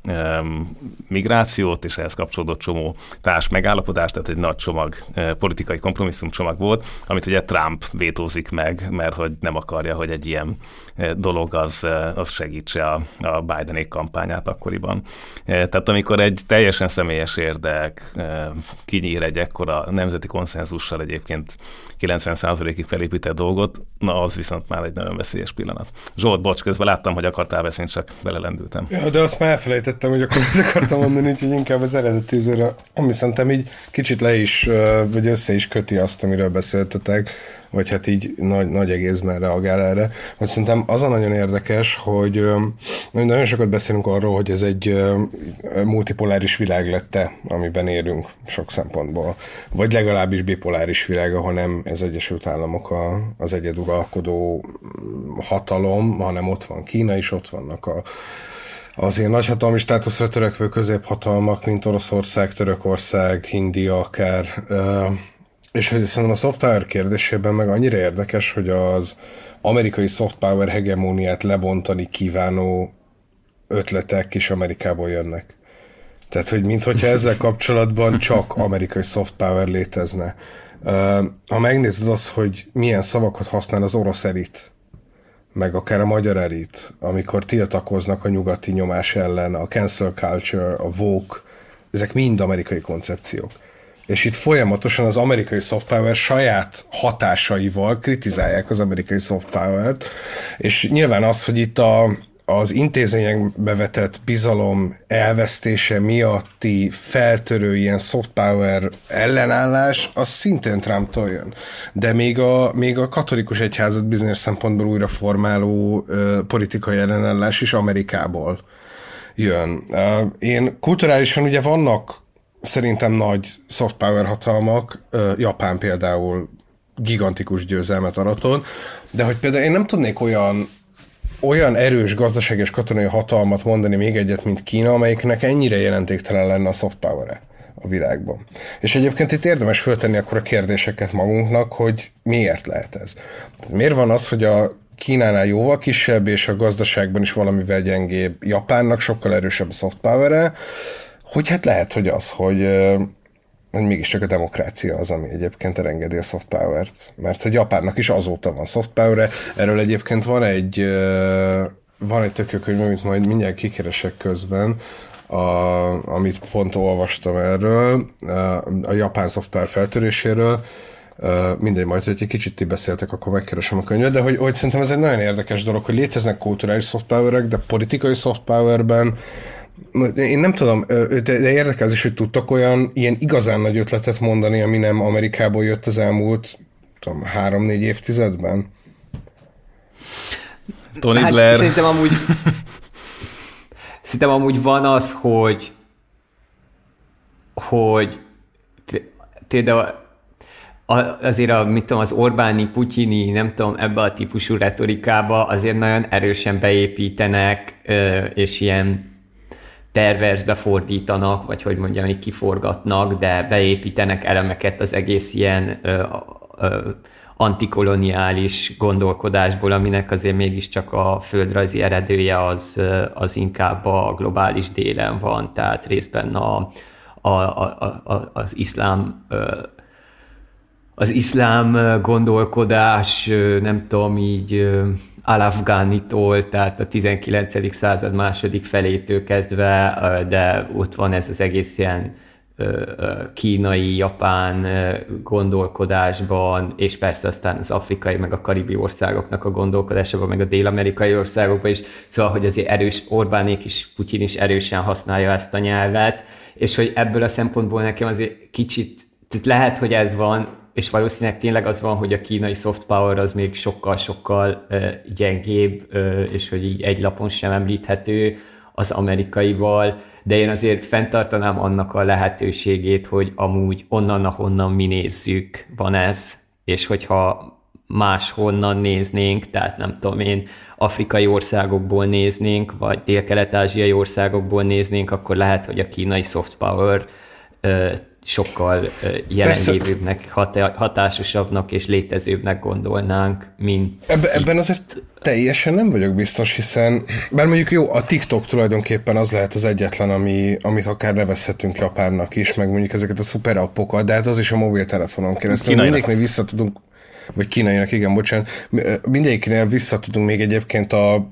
migrációt, és ehhez kapcsolódott csomó társ megállapodást, tehát egy nagy csomag, politikai kompromisszum csomag volt, amit ugye Trump vétózik meg, mert hogy nem akarja, hogy egy ilyen dolog az, az segítse a, a Bidenék kampányát akkoriban. Tehát amikor egy teljesen személyes érdek kinyír egy ekkora nemzeti konszenzussal egyébként kilencven százalékig felépített dolgot, na az viszont már egy nagyon veszélyes pillanat. Zsolt, bocs, közben láttam, hogy akartál beszélni, csak belelendültem. Ja, de azt már elfelejtettem, hogy akkor akartam mondani, úgyhogy inkább az eredeti zőre, ami szerintem így kicsit le is, vagy össze is köti azt, amiről beszéltetek, vagy hát így nagy, nagy egészben reagál erre. Hogy szerintem az a nagyon érdekes, hogy nagyon sokat beszélünk arról, hogy ez egy multipoláris világ lett-e, amiben élünk sok szempontból. Vagy legalábbis bipoláris világ, ahol nem ez Egyesült Államok a, az egyeduralkodó hatalom, hanem ott van Kína is, ott vannak a az ilyen nagyhatalmi státuszra törekvő középhatalmak, mint Oroszország, Törökország, India akár. És hogy szerintem a soft power kérdésében meg annyira érdekes, hogy az amerikai soft power hegemóniát lebontani kívánó ötletek is Amerikából jönnek. Tehát, hogy minthogyha ezzel kapcsolatban csak amerikai soft power létezne. Ha megnézed azt, hogy milyen szavakat használ az orosz elit, meg akár a magyar elit, amikor tiltakoznak a nyugati nyomás ellen, a cancel culture, a woke, ezek mind amerikai koncepciók. És itt folyamatosan az amerikai soft power saját hatásaival kritizálják az amerikai soft power-t, és nyilván az, hogy itt a, az intézményekbe vetett bizalom elvesztése miatti feltörő ilyen soft power ellenállás, az szintén Trumptól jön. De még a, még a katolikus egyházat bizonyos szempontból újra formáló uh, politikai ellenállás is Amerikából jön. Uh, én kulturálisan ugye vannak szerintem nagy soft power hatalmak, Japán például gigantikus győzelmet aratott, de hogy például én nem tudnék olyan, olyan erős gazdasági és katonai hatalmat mondani még egyet, mint Kína, amelyiknek ennyire jelentéktelen lenne a soft power-e a világban. És egyébként itt érdemes föltenni akkor a kérdéseket magunknak, hogy miért lehet ez. Miért van az, hogy a Kínánál jóval kisebb, és a gazdaságban is valamivel gyengébb Japánnak sokkal erősebb a soft power-e, hogy hát lehet, hogy az, hogy, hogy mégiscsak a demokrácia az, ami egyébként elengedi a soft power-t. Mert hogy Japánnak is azóta van soft power-e. Erről egyébként van egy, van egy tök jó könyv, amit majd mindjárt kikeresek közben, a, amit pont olvastam erről, a japán soft power feltöréséről. Mindegy, majd, hogy egy kicsit ti beszéltek, akkor megkeresem a könyvet, de hogy, hogy szerintem ez egy nagyon érdekes dolog, hogy léteznek kulturális soft power-ek, de politikai soft power-ben én nem tudom, de érdekel az is, hogy tudtak olyan ilyen igazán nagy ötletet mondani, ami nem Amerikából jött az elmúlt tudom, három-négy évtizedben? Tony hát, Blair. Szerintem amúgy szerintem amúgy van az, hogy hogy például azért a, mit tudom, az Orbáni, Putyini, nem tudom, ebbe a típusú retorikába azért nagyon erősen beépítenek, és ilyen perverzbe fordítanak, vagy hogy mondjam, így kiforgatnak, de beépítenek elemeket az egész ilyen ö, ö, antikoloniális gondolkodásból, aminek azért mégiscsak a földrajzi eredője az, az inkább a globális délen van, tehát részben a, a, a, a, az iszlám az iszlám gondolkodás, nem tudom, így Al-Afgánitól, tehát a tizenkilencedik század második felétől kezdve, de ott van ez az egész ilyen kínai, japán gondolkodásban, és persze aztán az afrikai, meg a karibi országoknak a gondolkodásában, meg a dél-amerikai országokban is, szóval, hogy azért erős, Orbánék is, Putyin is erősen használja ezt a nyelvet, és hogy ebből a szempontból nekem azért kicsit, tehát lehet, hogy ez van, és valószínűleg tényleg az van, hogy a kínai soft power az még sokkal-sokkal uh, gyengébb, uh, és hogy így egy lapon sem említhető, az amerikaival, de én azért fenntartanám annak a lehetőségét, hogy amúgy onnan, ahonnan mi nézzük, van ez, és hogyha máshonnan néznénk, tehát nem tudom én, afrikai országokból néznénk, vagy dél-kelet-ázsiai országokból néznénk, akkor lehet, hogy a kínai soft power ö, sokkal jelenlévőbbnek, hatásosabbnak és létezőbbnek gondolnánk, mint... Ebbe, ebben azért teljesen nem vagyok biztos, hiszen, bár mondjuk jó, a TikTok tulajdonképpen az lehet az egyetlen, ami, amit akár nevezhetünk Japánnak is, meg mondjuk ezeket a szuper appokat, de hát az is a mobiltelefonon keresztül. Mindegyiknél vissza tudunk, vagy kínainak, igen, bocsánat, mindegyiknél vissza tudunk még egyébként a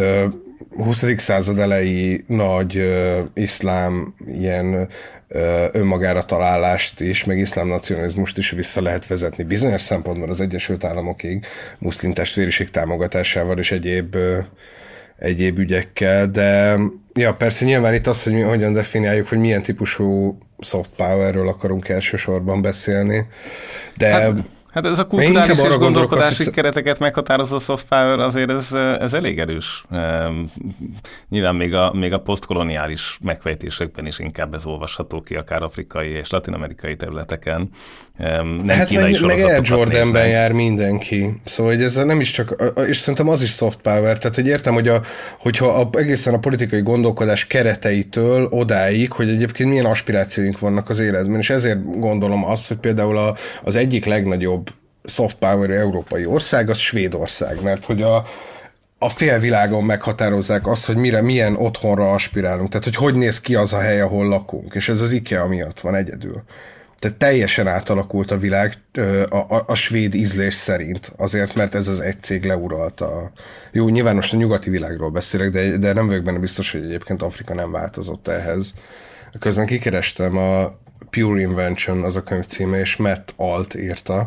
huszadik század elejé nagy uh, iszlám ilyen uh, önmagára találást is, meg iszlám nacionalizmust is vissza lehet vezetni bizonyos szempontból az Egyesült Államokig, muszlim testvériség támogatásával és egyéb, uh, egyéb ügyekkel, de ja, persze nyilván itt az, hogy mi hogyan definiáljuk, hogy milyen típusú soft powerről akarunk elsősorban beszélni, de... Hát... Hát ez a kulturális és gondolkodási hisz... kereteket meghatározó soft power azért ez, ez elég erős. Um, nyilván még a, még a posztkoloniális megfejtésekben is inkább ez olvasható ki, akár afrikai és latin-amerikai területeken. Um, nem hát kínai meg, meg Air Jordanben néznek. Jár mindenki. Szóval hogy ez nem is csak, és szerintem az is soft power, tehát hogy értem, hogy a, hogyha a, egészen a politikai gondolkodás kereteitől odáig, hogy egyébként milyen aspirációink vannak az életben, és ezért gondolom azt, hogy például a, az egyik legnagyobb soft power európai ország, az Svédország, mert hogy a, a félvilágon meghatározzák azt, hogy mire, milyen otthonra aspirálunk, tehát hogy hogy néz ki az a hely, ahol lakunk, és ez az IKEA miatt van egyedül. Tehát teljesen átalakult a világ a, a, a svéd ízlés szerint, azért, mert ez az egy cég leuralta. Jó, nyilván most a nyugati világról beszélek, de, de nem vagyok benne biztos, hogy egyébként Afrika nem változott ehhez. Közben kikerestem, a Pure Invention az a könyv címe, és Matt Alt írta,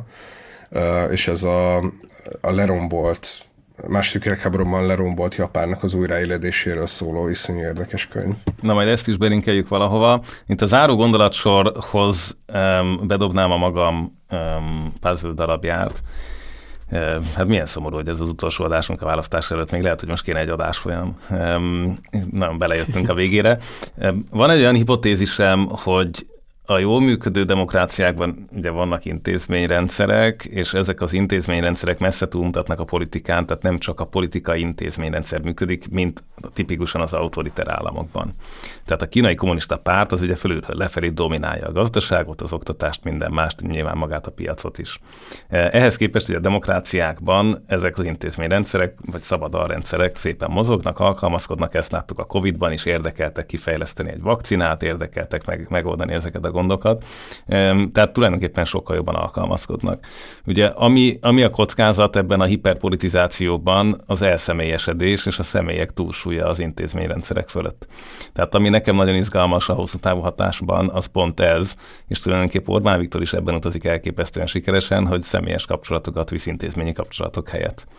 és ez a, a lerombolt, második világháborúban lerombolt Japánnak az újraéledéséről szóló iszonyú érdekes könyv. Na majd ezt is belinkeljük valahova. Itt a záró gondolatsorhoz um, bedobnám a magam um, puzzle darabját. Uh, hát milyen szomorú, hogy ez az utolsó adásunk a választás előtt, még lehet, hogy most kéne egy adásfolyam. Um, nagyon belejöttünk a végére. Um, van egy olyan hipotézisem, hogy a jól működő demokráciákban ugye vannak intézményrendszerek, és ezek az intézményrendszerek messze túlmutatnak a politikán, tehát nem csak a politikai intézményrendszer működik, mint tipikusan az autoriter államokban. Tehát a kínai kommunista párt az ugye fölülről lefelé dominálja a gazdaságot, az oktatást, minden mást, nyilván magát a piacot is. Ehhez képest, hogy a demokráciákban ezek az intézményrendszerek, vagy szabadalrendszerek szépen mozognak, alkalmazkodnak, ezt láttuk a Covidban is, érdekeltek kifejleszteni egy vakcinát, érdekeltek meg, megoldani ezeket a gondokat, tehát tulajdonképpen sokkal jobban alkalmazkodnak. Ugye, ami, ami a kockázat ebben a hiperpolitizációban az elszemélyesedés és a személyek túlsúlya az intézményrendszerek fölött. Tehát ami nekem nagyon izgalmas a hosszú távú hatásban, az pont ez, és tulajdonképpen Orbán Viktor is ebben utazik elképesztően sikeresen, hogy személyes kapcsolatokat visz intézményi kapcsolatok helyett.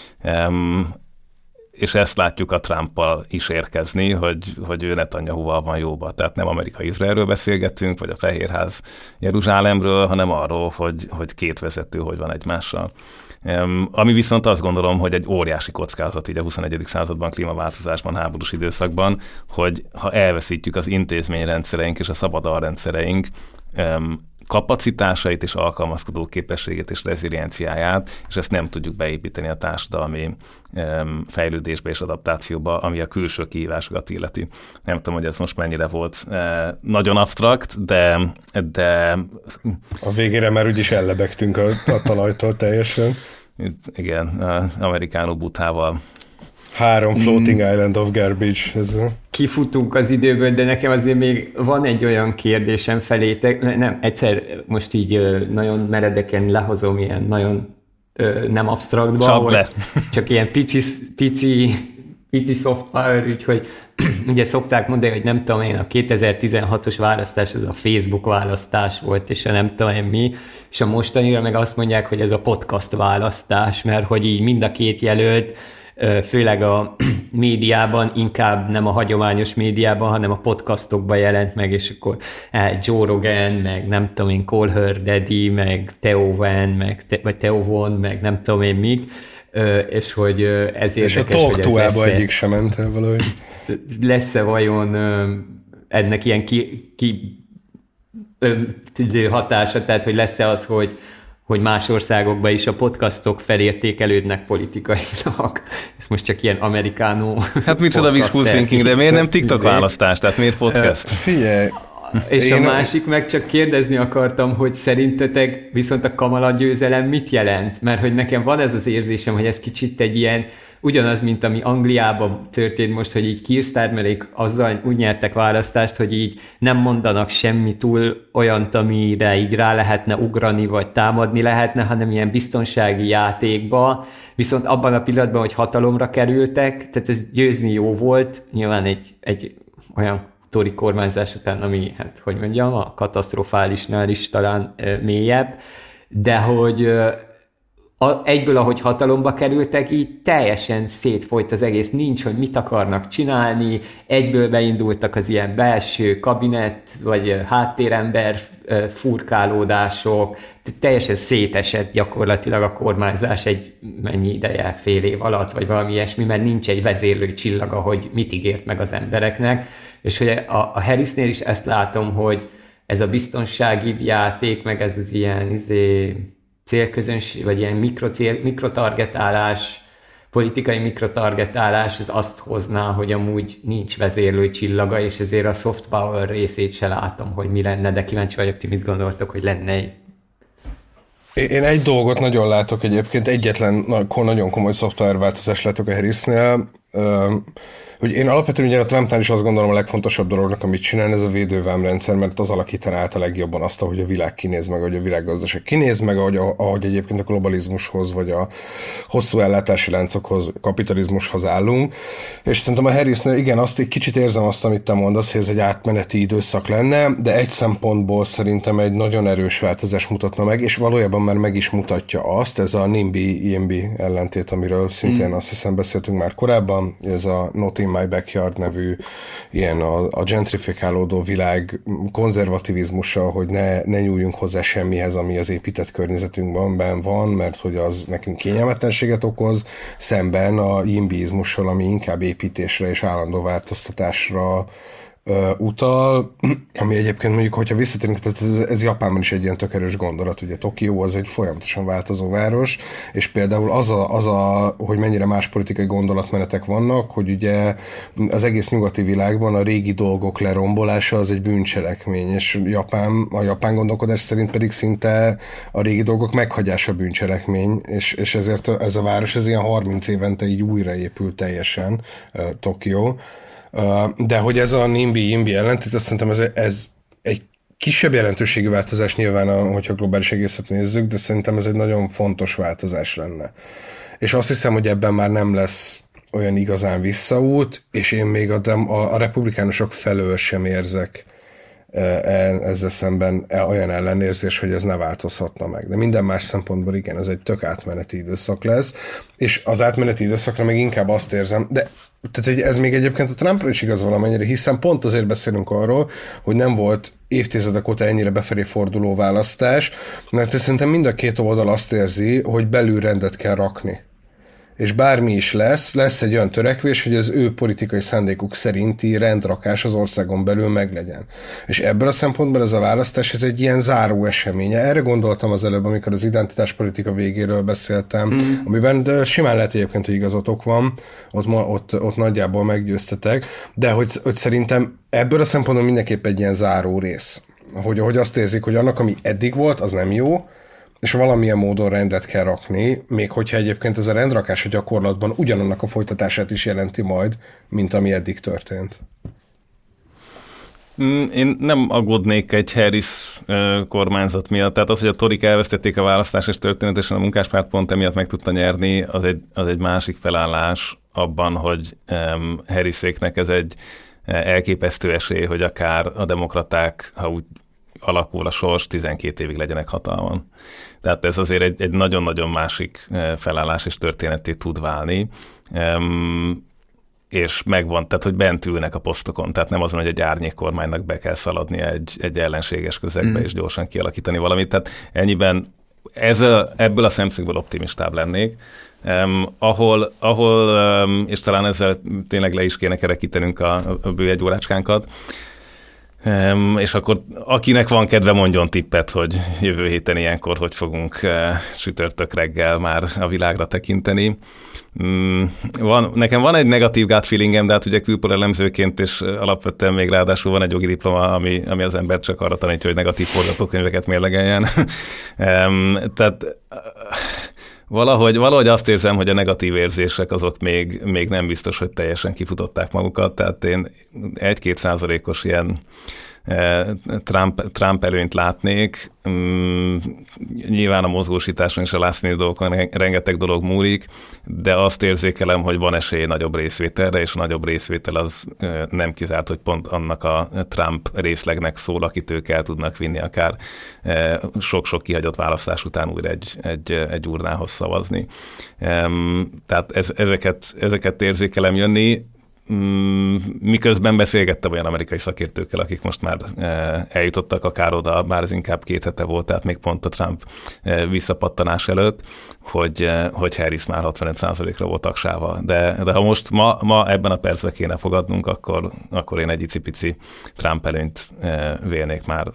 Um, és ezt látjuk a Trumpal is érkezni, hogy, hogy ő Netanyahuval van jóba. Tehát nem Amerika-Izraelről beszélgetünk, vagy a Fehérház Jeruzsálemről, hanem arról, hogy, hogy két vezető hogy van egymással. Um, ami viszont azt gondolom, hogy egy óriási kockázat így a huszonegyedik században, klímaváltozásban, háborús időszakban, hogy ha elveszítjük az intézményrendszereink és a szabadalrendszereink um, kapacitásait és alkalmazkodó képességét és rezilienciáját, és ezt nem tudjuk beépíteni a társadalmi um, fejlődésbe és adaptációba, ami a külső kihívásokat illeti. Nem tudom, hogy ez most mennyire volt uh, nagyon absztrakt, de, de... A végére már úgyis ellebegtünk a, a talajtól teljesen. Igen, amerikánó butával. Három floating mm. island of garbage. Ez a... Kifutunk az időből, de nekem azért még van egy olyan kérdésem felétek. Nem, egyszer most így nagyon meredeken lehozom ilyen nagyon nem absztraktba. Csak le. Csak ilyen pici, pici, pici soft power, úgyhogy ugye szokták mondani, hogy nem tudom én, a kétezer-tizenhatos választás az a Facebook választás volt, és a nem tudom én mi, és a mostanira meg azt mondják, hogy ez a podcast választás, mert hogy így mind a két jelölt főleg a médiában, inkább nem a hagyományos médiában, hanem a podcastokban jelent meg, és akkor Joe Rogan, meg nem tudom én, Call Her Daddy, meg Theo Van, meg te, vagy Theo Von, meg nem tudom én még, és hogy ez és érdekes, hogy ez lesz. És a Talk egyik sem ment el valahogy. Lesz-e vajon ennek ilyen ki, ki hatása, tehát hogy lesz-e az, hogy hogy más országokban is a podcastok felértékelődnek politikailag. Ez most csak ilyen amerikánó hát micsoda wishful thinking, de miért nem TikTok választás? Tehát miért podcast? Figyelj! És Én a másik meg csak kérdezni akartam, hogy szerintetek viszont a Kamala győzelem mit jelent? Mert hogy nekem van ez az érzésem, hogy ez kicsit egy ilyen, ugyanaz, mint ami Angliában történt most, hogy így Keir Starmerék azzal úgy nyertek választást, hogy így nem mondanak semmi túl olyant, amire így rá lehetne ugrani, vagy támadni lehetne, hanem ilyen biztonsági játékba, viszont abban a pillanatban, hogy hatalomra kerültek, tehát ez győzni jó volt, nyilván egy, egy olyan Tory kormányzás után, ami, hát hogy mondjam, a katasztrofálisnál is talán e, mélyebb, de hogy a, egyből, ahogy hatalomba kerültek, így teljesen szétfolyt az egész, nincs, hogy mit akarnak csinálni, egyből beindultak az ilyen belső kabinet, vagy háttérember furkálódások, teljesen szétesett gyakorlatilag a kormányzás egy mennyi ideje, fél év alatt, vagy valami ilyesmi, mert nincs egy vezérlő csillaga, hogy mit ígért meg az embereknek, és hogy a, a Harrisnél is ezt látom, hogy ez a biztonsági játék, meg ez az ilyen izé, célközönség, vagy ilyen mikrocél, mikrotargetálás, politikai mikrotargetálás, ez azt hozná, hogy amúgy nincs vezérlő csillaga, és ezért a soft power részét se látom, hogy mi lenne, de kíváncsi vagyok, ti mit gondoltok, hogy lenne egy. Én egy dolgot nagyon látok egyébként, egyetlen nagyon komoly soft power változás látok a Harrisnél, hogy én alapvetően ugye a Trumpnál is azt gondolom a legfontosabb dolognak, amit csinál, ez a védővámrendszer, mert az alakítaná át a legjobban azt, ahogy a világ kinéz meg, ahogy a világgazdaság kinéz meg, ahogy, ahogy egyébként a globalizmushoz, vagy a hosszú ellátási láncokhoz, kapitalizmushoz állunk. És szerintem a Harrisnél igen, azt egy kicsit érzem azt, amit te mondasz, hogy ez egy átmeneti időszak lenne, de egy szempontból szerintem egy nagyon erős változás mutatna meg, és valójában már meg is mutatja azt, ez a NIMBY I M B Y ellentét, amiről szintén mm. azt hiszem beszéltünk már korábban, ez a Not in My Backyard nevű ilyen a, a gentrifikálódó világ konzervativizmusa, hogy ne, ne nyúljunk hozzá semmihez, ami az épített környezetünkben van, mert hogy az nekünk kényelmetlenséget okoz, szemben a imbizmussal, ami inkább építésre és állandó változtatásra Uh, utal, ami egyébként mondjuk, hogyha visszatérünk, tehát ez, ez Japánban is egy ilyen tök erős gondolat, ugye Tokió az egy folyamatosan változó város, és például az a, az a, hogy mennyire más politikai gondolatmenetek vannak, hogy ugye az egész nyugati világban a régi dolgok lerombolása az egy bűncselekmény, és Japán, a japán gondolkodás szerint pedig szinte a régi dolgok meghagyása bűncselekmény, és, és ezért ez a város ez ilyen harminc évente így újraépül teljesen, uh, Tokió. De hogy ez a NIMBY I M B Y ellentét, azt szerintem ez, ez egy kisebb jelentőségű változás nyilván, hogyha globális egészet nézzük, de szerintem ez egy nagyon fontos változás lenne. És azt hiszem, hogy ebben már nem lesz olyan igazán visszaút, és én még a, a, a republikánusok felől sem érzek ezzel szemben olyan ellenérzés, hogy ez ne változhatna meg. De minden más szempontból igen, ez egy tök átmeneti időszak lesz, és az átmeneti időszakra még inkább azt érzem, de tehát ez még egyébként a Trumpra is igaz valamennyire, hiszen pont azért beszélünk arról, hogy nem volt évtizedek óta ennyire befelé forduló választás, mert szerintem mind a két oldal azt érzi, hogy belül rendet kell rakni. És bármi is lesz, lesz egy olyan törekvés, hogy az ő politikai szándékuk szerinti rendrakás az országon belül meglegyen. És ebből a szempontból ez a választás, ez egy ilyen záró eseménye. Erre gondoltam az előbb, amikor az identitáspolitika végéről beszéltem, mm. amiben de simán lehet egyébként, hogy igazatok van, ott, ott, ott nagyjából meggyőztetek, de hogy, hogy szerintem ebből a szempontból mindenképp egy ilyen záró rész. Hogy, hogy azt érzik, hogy annak, ami eddig volt, az nem jó, és valamilyen módon rendet kell rakni, még hogyha egyébként ez a rendrakás a gyakorlatban ugyanannak a folytatását is jelenti majd, mint ami eddig történt. Én nem aggódnék egy Harris kormányzat miatt, tehát az, hogy a torik elvesztették a választást, és történetesen a munkáspárt pont emiatt meg tudta nyerni, az egy, az egy másik felállás abban, hogy um, Harriséknek ez egy elképesztő esély, hogy akár a demokraták, ha úgy alakul a sors, tizenkét évig legyenek hatalmon. Tehát ez azért egy, egy nagyon-nagyon másik felállás és történetté tud válni, Um, és megvan, tehát hogy bent ülnek a posztokon, tehát nem azon, hogy egy árnyék kormánynak be kell szaladni egy, egy ellenséges közegbe, mm. és gyorsan kialakítani valamit. Tehát ennyiben ez a, ebből a szemszögből optimistább lennék. Um, ahol, ahol um, és talán ezzel tényleg le is kéne kerekítenünk a, a bő egy órácskánkat, um, és akkor akinek van kedve, mondjon tippet, hogy jövő héten ilyenkor hogy fogunk uh, csütörtök reggel már a világra tekinteni. Um, van, nekem van egy negatív gut feelingem, de hát ugye külpol elemzőként, és alapvetően még ráadásul van egy jogi diploma, ami, ami az ember csak arra tanítja, hogy negatív forgatókönyveket mérlegeljen. um, tehát Valahogy, valahogy azt érzem, hogy a negatív érzések azok még, még nem biztos, hogy teljesen kifutották magukat, tehát én egy-két százalékos ilyen Trump, Trump előnyt látnék. Nyilván a mozgósításon és a last-minute dolgokon rengeteg dolog múlik, de azt érzékelem, hogy van esély nagyobb részvételre, és a nagyobb részvétel az nem kizárt, hogy pont annak a Trump részlegnek szól, akit ők el tudnak vinni akár sok-sok kihagyott választás után újra egy, egy, egy urnához szavazni. Tehát ez, ezeket, ezeket érzékelem jönni, miközben beszélgettem olyan amerikai szakértőkkel, akik most már eljutottak akár oda, bár ez inkább két hete volt, tehát még pont a Trump visszapattanás előtt, hogy, hogy Harris már hatvanöt százalékra volt tagsálva. De, de ha most ma, ma ebben a percben kéne fogadnunk, akkor, akkor én egy icipici Trump előnyt vélnék már.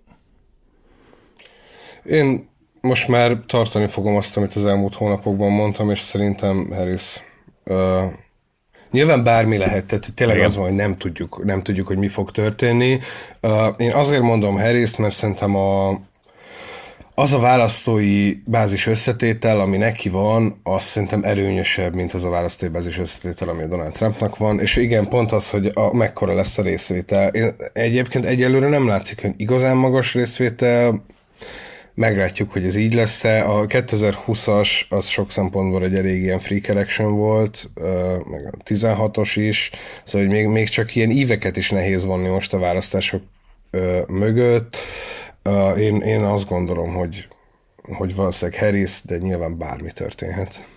Én most már tartani fogom azt, amit az elmúlt hónapokban mondtam, és szerintem Harris... Uh... Nyilván bármi lehet, tehát tényleg az van, hogy nem tudjuk, nem tudjuk, hogy mi fog történni. Uh, én azért mondom Harrist, mert szerintem a, az a választói bázis összetétel, ami neki van, az szerintem erőnyösebb, mint az a választói bázis összetétel, ami Donald Trumpnak van. És igen, pont az, hogy a, mekkora lesz a részvétel. Én egyébként egyelőre nem látszik, hogy igazán magas részvétel. Meglátjuk, hogy ez így lesz-e. A kétezer-húszas az sok szempontból egy elég ilyen freak election volt, meg a tizenhatos is, szóval hogy még, még csak ilyen íveket is nehéz vonni most a választások mögött. Én, én azt gondolom, hogy, hogy valószínűleg Harris, de nyilván bármi történhet.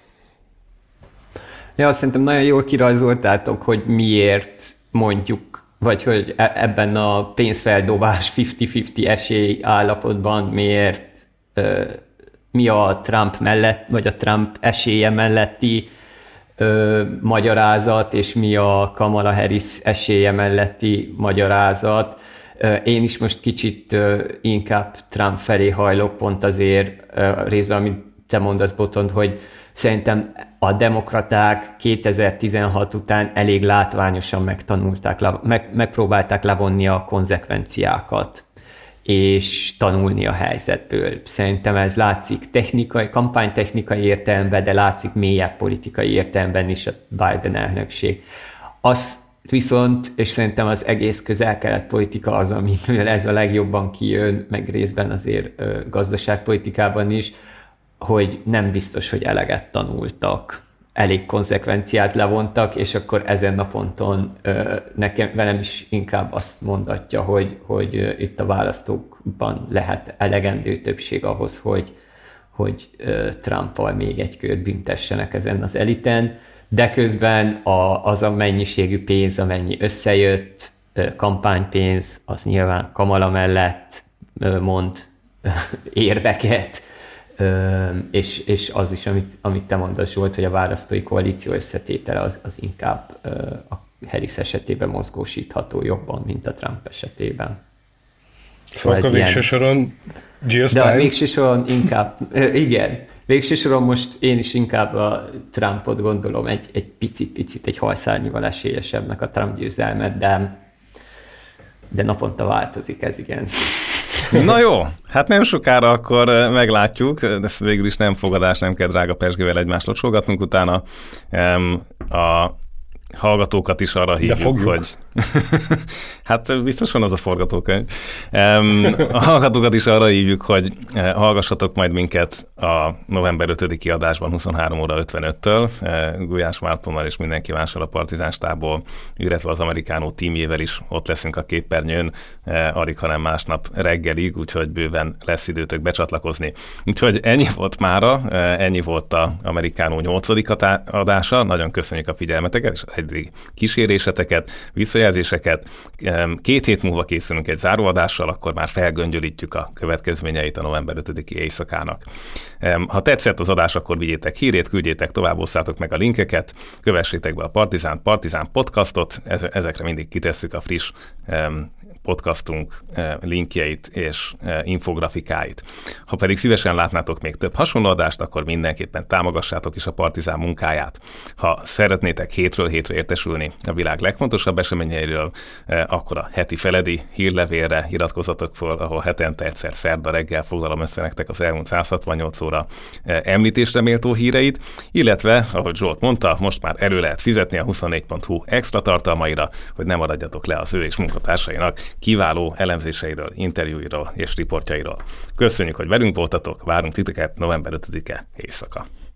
Ja, szerintem nagyon jól kirajzoltátok, hogy miért mondjuk, vagy hogy ebben a pénzfeldobás fifty-fifty esély állapotban miért ö, mi a Trump mellett, vagy a Trump esélye melletti ö, magyarázat, és mi a Kamala Harris esélye melletti magyarázat. Ö, én is most kicsit ö, inkább Trump felé hajlok, pont azért ö, részben, amit te mondasz, Botond, hogy szerintem a demokraták kétezer-tizenhat után elég látványosan megtanulták, meg, megpróbálták levonni a konzekvenciákat, és tanulni a helyzetből. Szerintem ez látszik technikai, kampánytechnikai értelemben, de látszik mélyebb politikai értelemben is a Biden elnökség. Az viszont, és szerintem az egész közel-kelet politika az, amitől ez a legjobban kijön, meg részben azért ö, gazdaságpolitikában is, hogy nem biztos, hogy eleget tanultak, elég konzekvenciát levontak, és akkor ezen a ponton ö, nekem, velem is inkább azt mondatja, hogy, hogy ö, itt a választókban lehet elegendő többség ahhoz, hogy, hogy ö, Trumpval még egy kört büntessenek ezen az eliten, de közben a, az a mennyiségű pénz, amennyi összejött, ö, kampánypénz, az nyilván Kamala mellett ö, mond ö, érveket, Ö, és, és az is, amit, amit te mondasz, Zsolt, hogy a választói koalíció összetétele az, az inkább ö, a Harris esetében mozgósítható jobban, mint a Trump esetében. Szóval a végső soron Jill's De time. a végső soron inkább, ö, igen, végső soron most én is inkább a Trumpot gondolom egy, egy picit-picit, egy halszárnyival esélyesebbnek a Trump győzelmet, de, de naponta változik ez, igen. Na jó, hát nem sokára akkor meglátjuk, de végül is nem fogadás, nem kell drága Pezsgővel egymást locsolgatnunk, utána a hallgatókat is arra hívjuk, hogy Hát biztos van az a forgatókönyv. A hallgatókat is arra hívjuk, hogy hallgassatok majd minket a november ötödiki adásban huszonhárom óra ötvenöttől. Gulyás Mártonnal és mindenki mással a Partizán stábból, illetve az Americano tímjével is ott leszünk a képernyőn, alig, hanem másnap reggelig, úgyhogy bőven lesz időtök becsatlakozni. Úgyhogy ennyi volt mára, ennyi volt a Americano nyolcadik adása. Nagyon köszönjük a figyelmeteket, és eddig kíséréseteket, visszajelzéseket. Két hét múlva készülünk egy záróadással, akkor már felgöngyölítjük a következményeit a november ötödiki éjszakának. Ha tetszett az adás, akkor vigyétek hírét, küldjétek tovább, osszátok meg a linkeket, kövessétek be a Partizán, Partizán podcastot, ezekre mindig kitesszük a friss podcastunk linkjeit és infografikáit. Ha pedig szívesen látnátok még több hasonló adást, akkor mindenképpen támogassátok is a Partizán munkáját. Ha szeretnétek hétről hétre értesülni a világ legfontosabb eseményeiről, akkor a heti Feledi hírlevélre iratkozzatok fel, ahol hetente egyszer szerda reggel foglalom össze nektek az elmúlt száz hatvannyolc óra említésre méltó híreit, illetve, ahogy Zsolt mondta, most már elő lehet fizetni a huszonnégy pont hu extra tartalmaira, hogy ne maradjatok le az ő és munkatársainak kiváló elemzéseiről, interjúiról és riportjairól. Köszönjük, hogy velünk voltatok, várunk titeket november ötödike éjszaka.